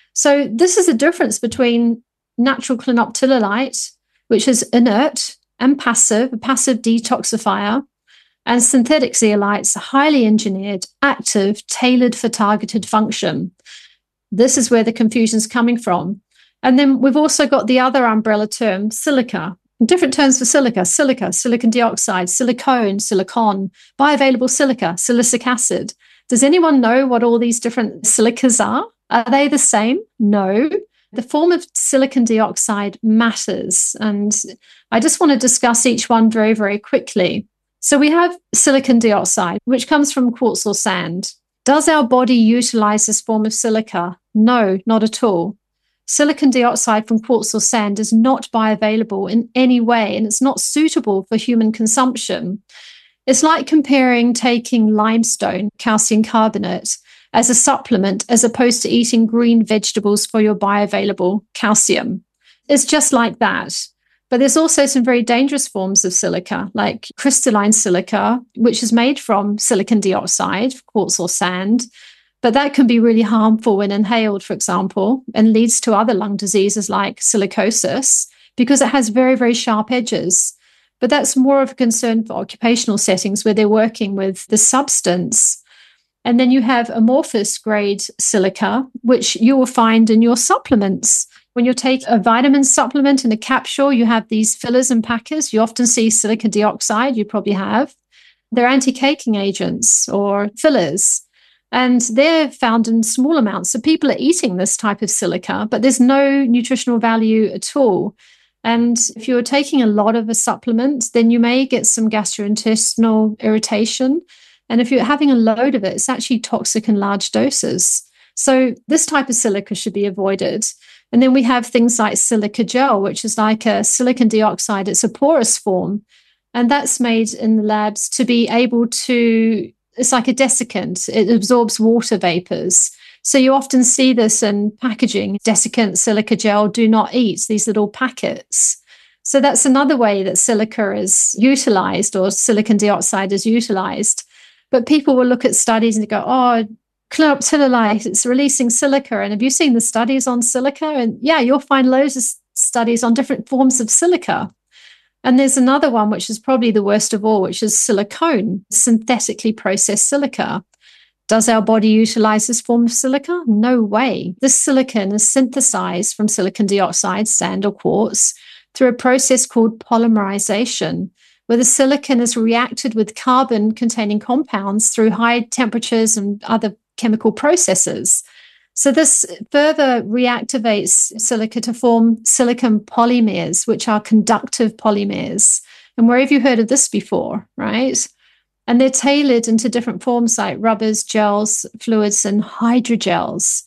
Speaker 4: So this is the difference between natural clinoptilolite, which is inert and passive, a passive detoxifier, and synthetic zeolites are highly engineered, active, tailored for targeted function. This is where the confusion's coming from. And then we've also got the other umbrella term, silica. Different terms for silica: silica, silicon dioxide, silicone, silicon, bioavailable silica, silicic acid. Does anyone know what all these different silicas are? Are they the same? No. The form of silicon dioxide matters. And I just want to discuss each one very, very quickly. So we have silicon dioxide, which comes from quartz or sand. Does our body utilize this form of silica? No, not at all. Silicon dioxide from quartz or sand is not bioavailable in any way, and it's not suitable for human consumption. It's like comparing taking limestone, calcium carbonate, as a supplement as opposed to eating green vegetables for your bioavailable calcium. It's just like that. But there's also some very dangerous forms of silica, like crystalline silica, which is made from silicon dioxide, quartz or sand. But that can be really harmful when inhaled, for example, and leads to other lung diseases like silicosis because it has very, very sharp edges. But that's more of a concern for occupational settings where they're working with the substance. And then you have amorphous grade silica, which you will find in your supplements. When you take a vitamin supplement in a capsule, you have these fillers and packers. You often see silicon dioxide, you probably have. They're anti-caking agents or fillers, and they're found in small amounts. So people are eating this type of silica, but there's no nutritional value at all. And if you're taking a lot of a supplement, then you may get some gastrointestinal irritation. And if you're having a load of it, it's actually toxic in large doses. So this type of silica should be avoided. And then we have things like silica gel, which is like a silicon dioxide. It's a porous form. And that's made in the labs to be able to, it's like a desiccant. It absorbs water vapors. So you often see this in packaging, desiccant silica gel, do not eat, these little packets. So that's another way that silica is utilized, or silicon dioxide is utilized. But people will look at studies and go, oh, clinoptilolite, it's releasing silica. And have you seen the studies on silica? And yeah, you'll find loads of studies on different forms of silica. And there's another one, which is probably the worst of all, which is silicone, synthetically processed silica. Does our body utilize this form of silica? No way. This silicon is synthesized from silicon dioxide, sand or quartz, through a process called polymerization, where the silicon is reacted with carbon-containing compounds through high temperatures and other chemical processes. So this further reactivates silica to form silicon polymers, which are conductive polymers. And where have you heard of this before, right? And they're tailored into different forms like rubbers, gels, fluids, and hydrogels.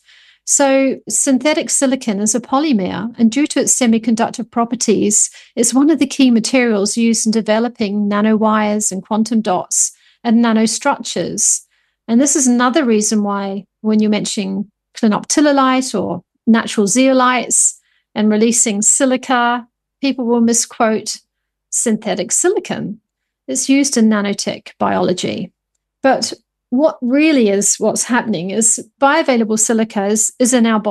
Speaker 4: So synthetic silicon is a polymer, and due to its semiconductive properties, it's one of the key materials used in developing nanowires and quantum dots and nanostructures. And this is another reason why when you're mentioning clinoptilolite or natural zeolites and releasing silica, people will misquote synthetic silicon. It's used in nanotech biology. But what really is what's happening is bioavailable silica is, is in our body.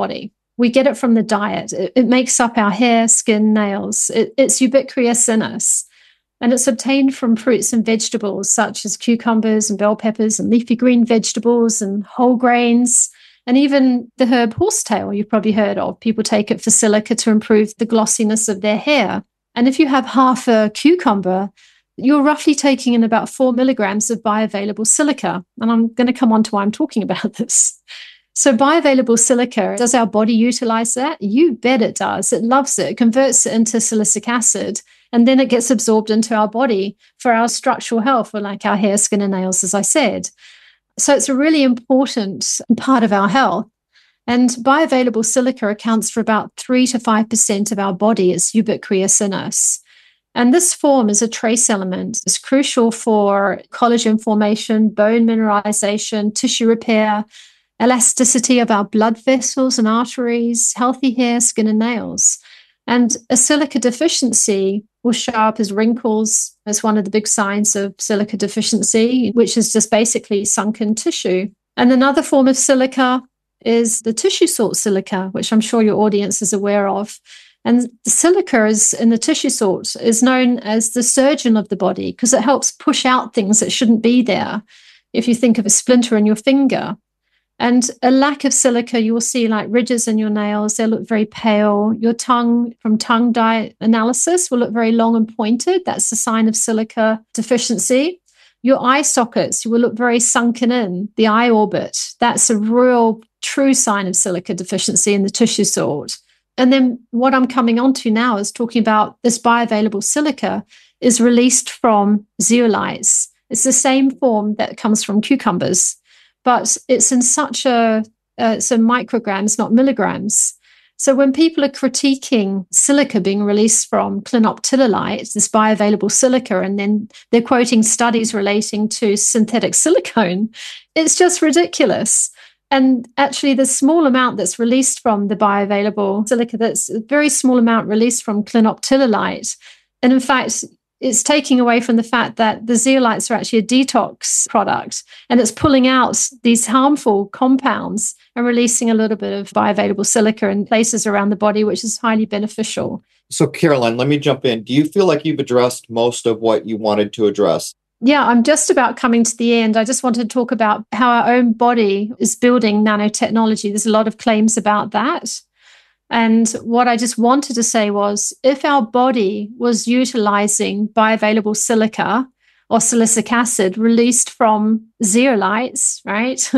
Speaker 4: We get it from the diet. It, it makes up our hair, skin, nails. It, it's Ubiquia sinus. And it's obtained from fruits and vegetables such as cucumbers and bell peppers and leafy green vegetables and whole grains, and even the herb horsetail you've probably heard of. People take it for silica to improve the glossiness of their hair. And if you have half a cucumber, you're roughly taking in about four milligrams of bioavailable silica. And I'm going to come on to why I'm talking about this. So bioavailable silica, does our body utilize that? You bet it does. It loves it. It converts it into silicic acid, and then it gets absorbed into our body for our structural health, for like our hair, skin, and nails, as I said. So it's a really important part of our health. And bioavailable silica accounts for about three to five percent of our body. It's Ubiquia sinus. And this form is a trace element. It's crucial for collagen formation, bone mineralization, tissue repair, elasticity of our blood vessels and arteries, healthy hair, skin, and nails. And a silica deficiency will show up as wrinkles as one of the big signs of silica deficiency, which is just basically sunken tissue. And another form of silica is the tissue salt silica, which I'm sure your audience is aware of. And the silica is in the tissue salt is known as the surgeon of the body because it helps push out things that shouldn't be there. If you think of a splinter in your finger, and a lack of silica, you will see like ridges in your nails. They'll look very pale. Your tongue, from tongue dye analysis, will look very long and pointed. That's a sign of silica deficiency. Your eye sockets, you will look very sunken in, the eye orbit. That's a real true sign of silica deficiency in the tissue salt. And then what I'm coming on to now is talking about this bioavailable silica is released from zeolites. It's the same form that comes from cucumbers, but it's in such a, uh, it's in micrograms, not milligrams. So when people are critiquing silica being released from clinoptilolite, this bioavailable silica, and then they're quoting studies relating to synthetic silicone, it's just ridiculous. And actually, the small amount that's released from the bioavailable silica, that's a very small amount released from clinoptilolite. And in fact, it's taking away from the fact that the zeolites are actually a detox product, and it's pulling out these harmful compounds and releasing a little bit of bioavailable silica in places around the body, which is highly beneficial.
Speaker 2: So, Carolyn, let me jump in. Do you feel like you've addressed most of what you wanted to address?
Speaker 4: Yeah, I'm just about coming to the end. I just wanted to talk about how our own body is building nanotechnology. There's a lot of claims about that. And what I just wanted to say was, if our body was utilizing bioavailable silica or silicic acid released from zeolites, right,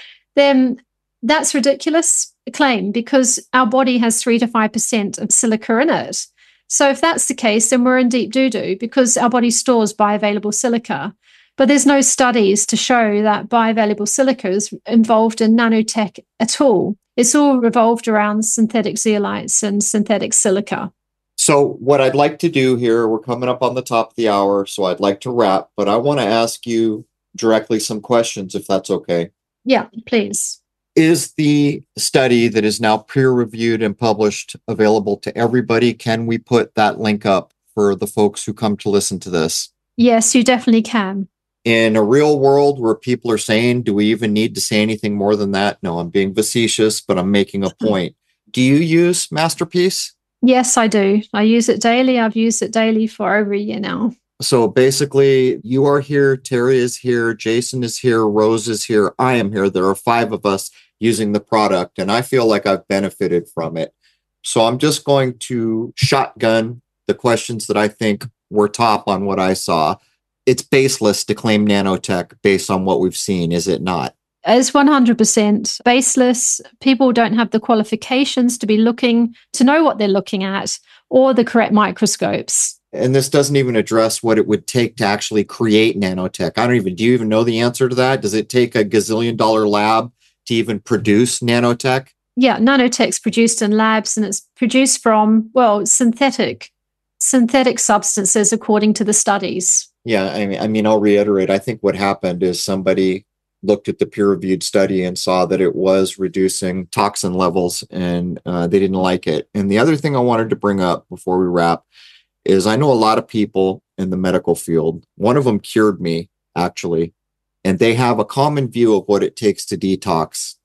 Speaker 4: then that's a ridiculous claim because our body has three to five percent of silica in it. So if that's the case, then we're in deep doo-doo because our body stores bioavailable silica. But there's no studies to show that bioavailable silica is involved in nanotech at all. It's all revolved around synthetic zeolites and synthetic silica.
Speaker 2: So what I'd like to do here, we're coming up on the top of the hour, so I'd like to wrap, but I want to ask you directly some questions, if that's okay.
Speaker 4: Yeah, please.
Speaker 2: Is the study that is now peer-reviewed and published available to everybody? Can we put that link up for the folks who come to listen to this?
Speaker 4: Yes, you definitely can.
Speaker 2: In a real world where people are saying, do we even need to say anything more than that? No, I'm being facetious, but I'm making a point. Do you use Masterpiece?
Speaker 4: Yes, I do. I use it daily. I've used it daily for over a year now.
Speaker 2: So basically, you are here, Terry is here, Jason is here, Rose is here, I am here. There are five of us using the product, and I feel like I've benefited from it. So I'm just going to shotgun the questions that I think were top on what I saw. It's baseless to claim nanotech based on what we've seen, is it not?
Speaker 4: It's one hundred percent baseless. People don't have the qualifications to be looking, to know what they're looking at, or the correct microscopes.
Speaker 2: And this doesn't even address what it would take to actually create nanotech. I don't even, do you even know the answer to that? Does it take a gazillion dollar lab to even produce nanotech?
Speaker 4: Yeah, nanotech's produced in labs, and it's produced from, well, synthetic, synthetic substances according to the studies.
Speaker 2: Yeah, I mean, I mean, I'll reiterate. I think what happened is somebody looked at the peer-reviewed study and saw that it was reducing toxin levels, and uh, they didn't like it. And the other thing I wanted to bring up before we wrap is I know a lot of people in the medical field. One of them cured me, actually, and they have a common view of what it takes to detox.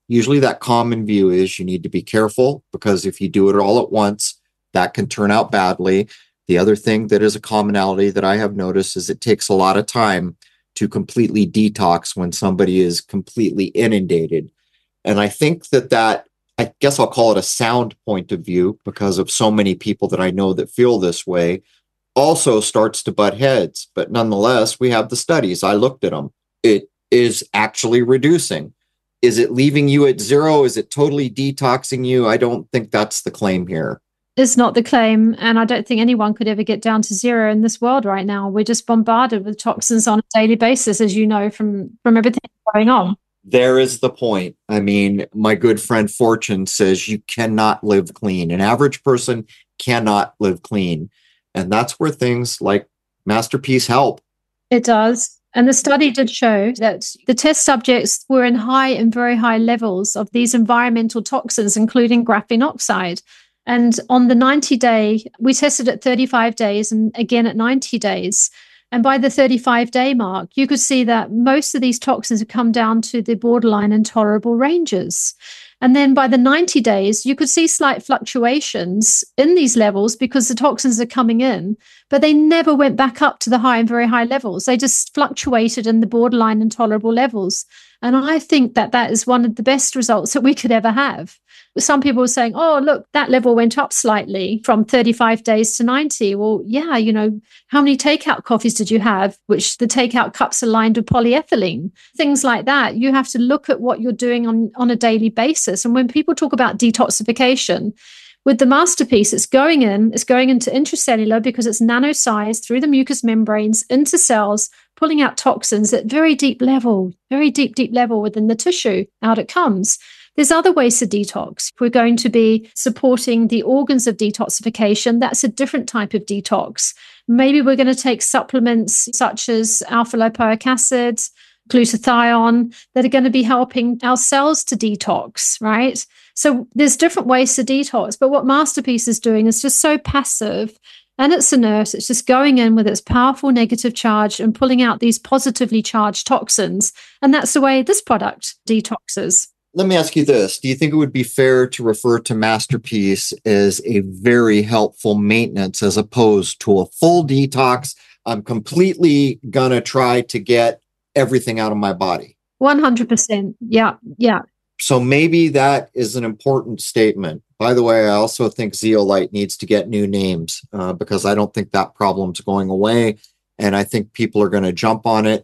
Speaker 2: Usually that common view is you need to be careful because if you do it all at once, that can turn out badly. The other thing that is a commonality that I have noticed is it takes a lot of time to completely detox when somebody is completely inundated. And I think that that, I guess I'll call it a sound point of view because of so many people that I know that feel this way, also starts to butt heads. But nonetheless, we have the studies. I looked at them. It is actually reducing. Is it leaving you at zero? Is it totally detoxing you? I don't think that's the claim here.
Speaker 4: It's not the claim. And I don't think anyone could ever get down to zero in this world right now. We're just bombarded with toxins on a daily basis, as you know, from, from everything going on.
Speaker 2: There is the point. I mean, my good friend Fortune says you cannot live clean. An average person cannot live clean. And that's where things like Masterpiece help.
Speaker 4: It does. And the study did show that the test subjects were in high and very high levels of these environmental toxins, including graphene oxide. And on the ninety day, we tested at thirty-five days and again at ninety days. And by the thirty-five day mark, you could see that most of these toxins have come down to the borderline intolerable ranges. And then by the ninety days, you could see slight fluctuations in these levels because the toxins are coming in, but they never went back up to the high and very high levels. They just fluctuated in the borderline intolerable levels. And I think that that is one of the best results that we could ever have. Some people were saying, oh, look, that level went up slightly from thirty-five days to ninety. Well, yeah, you know, how many takeout coffees did you have, which the takeout cups are lined with polyethylene? Things like that. You have to look at what you're doing on, on a daily basis. And when people talk about detoxification, with the Masterpiece, it's going in, it's going into intracellular because it's nano-sized through the mucous membranes into cells, pulling out toxins at very deep level, very deep, deep level within the tissue. Out it comes. There's other ways to detox. If we're going to be supporting the organs of detoxification, that's a different type of detox. Maybe we're going to take supplements such as alpha lipoic acid, glutathione, that are going to be helping our cells to detox, right? So there's different ways to detox, but what Masterpiece is doing is just so passive and it's inert. It's just going in with its powerful negative charge and pulling out these positively charged toxins. And that's the way this product detoxes.
Speaker 2: Let me ask you this. Do you think it would be fair to refer to Masterpiece as a very helpful maintenance as opposed to a full detox? I'm completely going to try to get everything out of my body.
Speaker 4: one hundred percent. Yeah. Yeah.
Speaker 2: So maybe that is an important statement. By the way, I also think zeolite needs to get new names uh, because I don't think that problem's going away. And I think people are going to jump on it.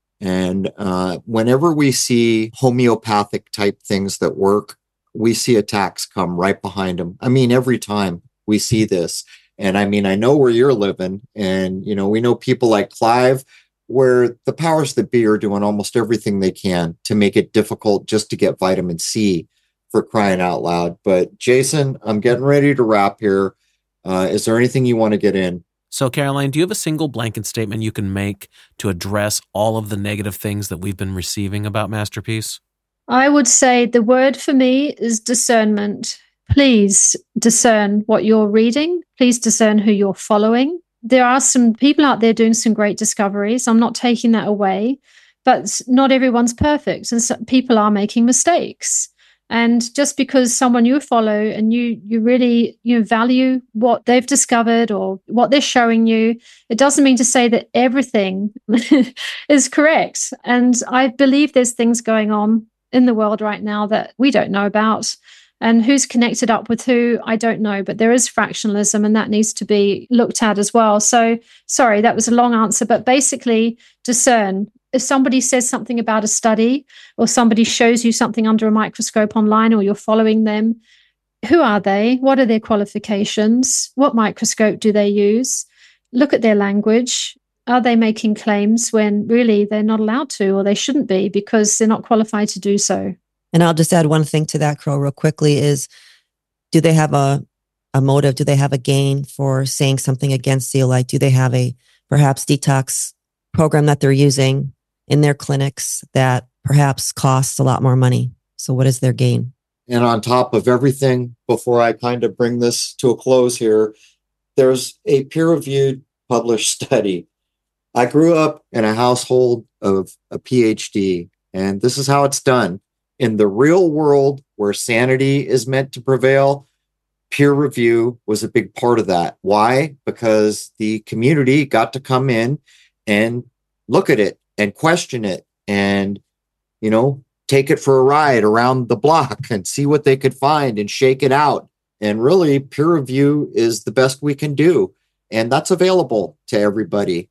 Speaker 2: And uh, whenever we see homeopathic type things that work, we see attacks come right behind them. I mean, every time we see this. And I mean, I know where you're living. And, you know, we know people like Clive, where the powers that be are doing almost everything they can to make it difficult just to get vitamin C, for crying out loud. But Jason, I'm getting ready to wrap here. Uh, is there anything you want to get in?
Speaker 3: So, Caroline, do you have a single blanket statement you can make to address all of the negative things that we've been receiving about Masterpiece?
Speaker 4: I would say the word for me is discernment. Please discern what you're reading. Please discern who you're following. There are some people out there doing some great discoveries. I'm not taking that away, but not everyone's perfect. And so people are making mistakes. And just because someone you follow and you you really you know, value what they've discovered or what they're showing you, it doesn't mean to say that everything is correct. And I believe there's things going on in the world right now that we don't know about. And who's connected up with who, I don't know. But there is fractionalism and that needs to be looked at as well. So sorry, that was a long answer. But basically, discern. If somebody says something about a study or somebody shows you something under a microscope online or you're following them, who are they? What are their qualifications? What microscope do they use? Look at their language. Are they making claims when really they're not allowed to or they shouldn't be because they're not qualified to do so?
Speaker 5: And I'll just add one thing to that, Crow, real quickly is, do they have a, a motive? Do they have a gain for saying something against zeolite? Do they have a perhaps detox program that they're using in their clinics that perhaps costs a lot more money? So what is their gain?
Speaker 2: And on top of everything, before I kind of bring this to a close here, there's a peer-reviewed published study. I grew up in a household of a P H D, and this is how it's done. In the real world where sanity is meant to prevail, peer review was a big part of that. Why? Because the community got to come in and look at it and question it and, you know, take it for a ride around the block and see what they could find and shake it out. And really, peer review is the best we can do. And that's available to everybody.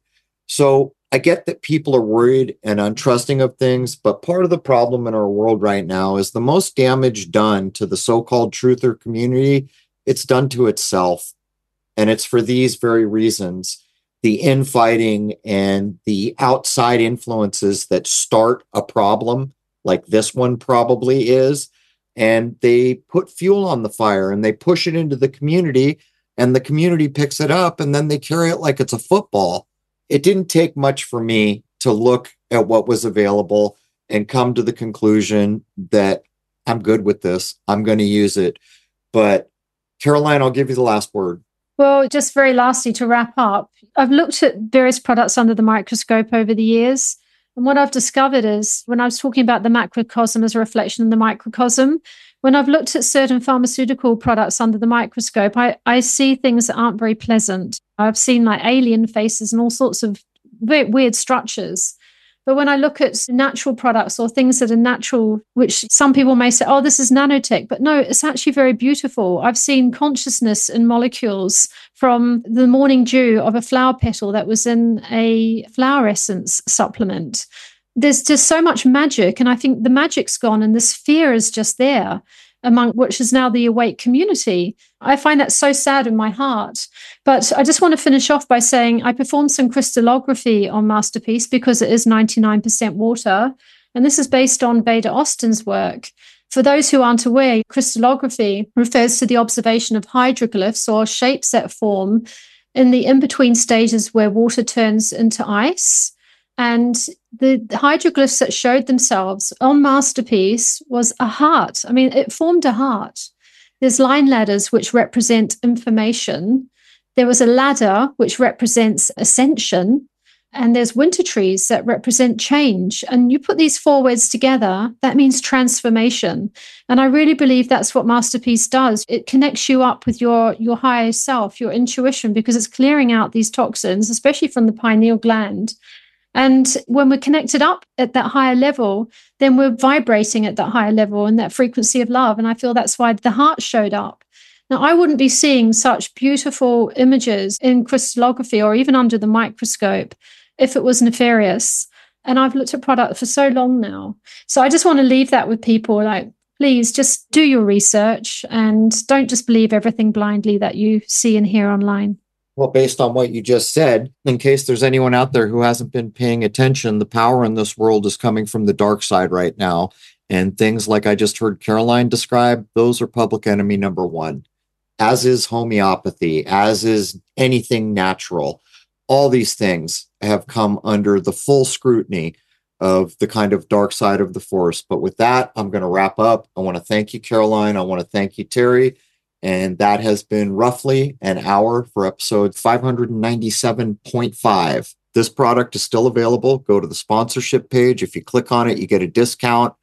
Speaker 2: So I get that people are worried and untrusting of things, but part of the problem in our world right now is the most damage done to the so-called truther community, it's done to itself. And it's for these very reasons, the infighting and the outside influences that start a problem like this one probably is, and they put fuel on the fire and they push it into the community, and the community picks it up and then they carry it like it's a football. It didn't take much for me to look at what was available and come to the conclusion that I'm good with this. I'm going to use it. But Caroline, I'll give you the last word.
Speaker 4: Well, just very lastly to wrap up, I've looked at various products under the microscope over the years. And what I've discovered is when I was talking about the macrocosm as a reflection of the microcosm, when I've looked at certain pharmaceutical products under the microscope, I, I see things that aren't very pleasant. I've seen like alien faces and all sorts of very weird structures. But when I look at natural products or things that are natural, which some people may say, oh, this is nanotech, but no, it's actually very beautiful. I've seen consciousness in molecules from the morning dew of a flower petal that was in a flower essence supplement. There's just so much magic, and I think the magic's gone and this fear is just there among which is now the awake community. I find that so sad in my heart. But I just want to finish off by saying I performed some crystallography on Masterpiece because it is ninety-nine percent water. And this is based on Beda Austin's work. For those who aren't aware, crystallography refers to the observation of hydroglyphs or shapes that form in the in-between stages where water turns into ice. And the hydroglyphs that showed themselves on Masterpiece was a heart. I mean, it formed a heart. There's line ladders which represent information. There was a ladder which represents ascension. And there's winter trees that represent change. And you put these four words together, that means transformation. And I really believe that's what Masterpiece does. It connects you up with your, your higher self, your intuition, because it's clearing out these toxins, especially from the pineal gland. And when we're connected up at that higher level, then we're vibrating at that higher level and that frequency of love. And I feel that's why the heart showed up. Now, I wouldn't be seeing such beautiful images in crystallography or even under the microscope if it was nefarious. And I've looked at product for so long now. So I just want to leave that with people. Like, please just do your research and don't just believe everything blindly that you see and hear online.
Speaker 2: Well, based on what you just said, in case there's anyone out there who hasn't been paying attention, the power in this world is coming from the dark side right now. And things like I just heard Caroline describe, those are public enemy number one, as is homeopathy, as is anything natural. All these things have come under the full scrutiny of the kind of dark side of the force. But with that, I'm going to wrap up. I want to thank you, Caroline. I want to thank you, Terry. And that has been roughly an hour for episode five ninety-seven point five. This product is still available. Go to the sponsorship page. If you click on it, you get a discount.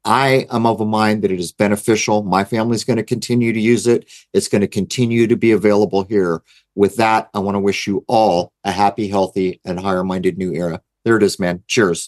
Speaker 2: I am of a mind that it is beneficial. My family's going to continue to use it. It's going to continue to be available here. With that, I want to wish you all a happy, healthy, and higher-minded new era. There it is, man. Cheers.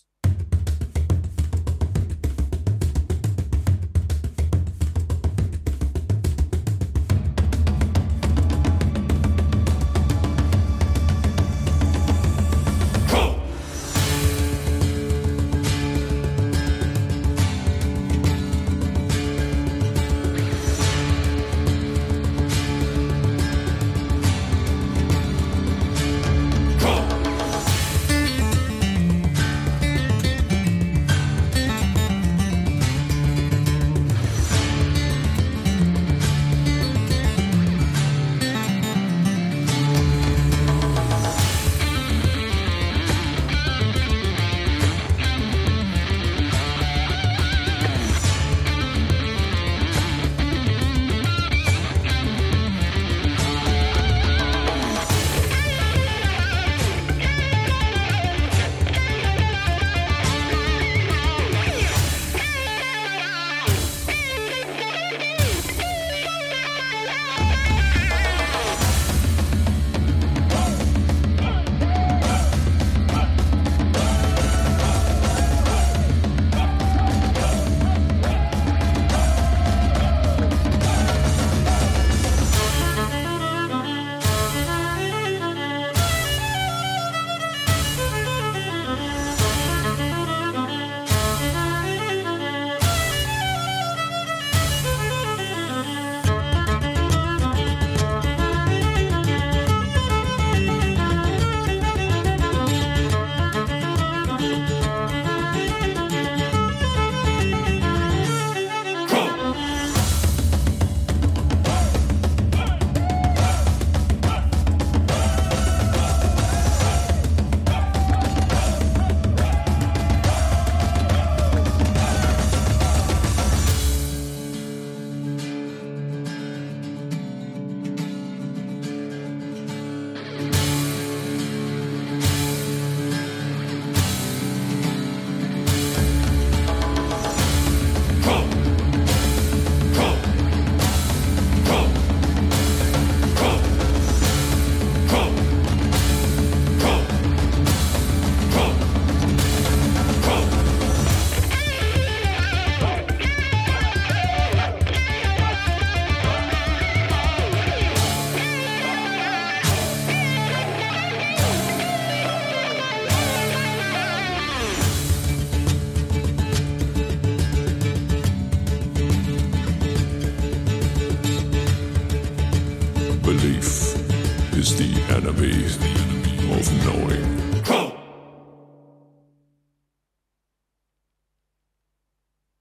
Speaker 1: is the enemy of knowing.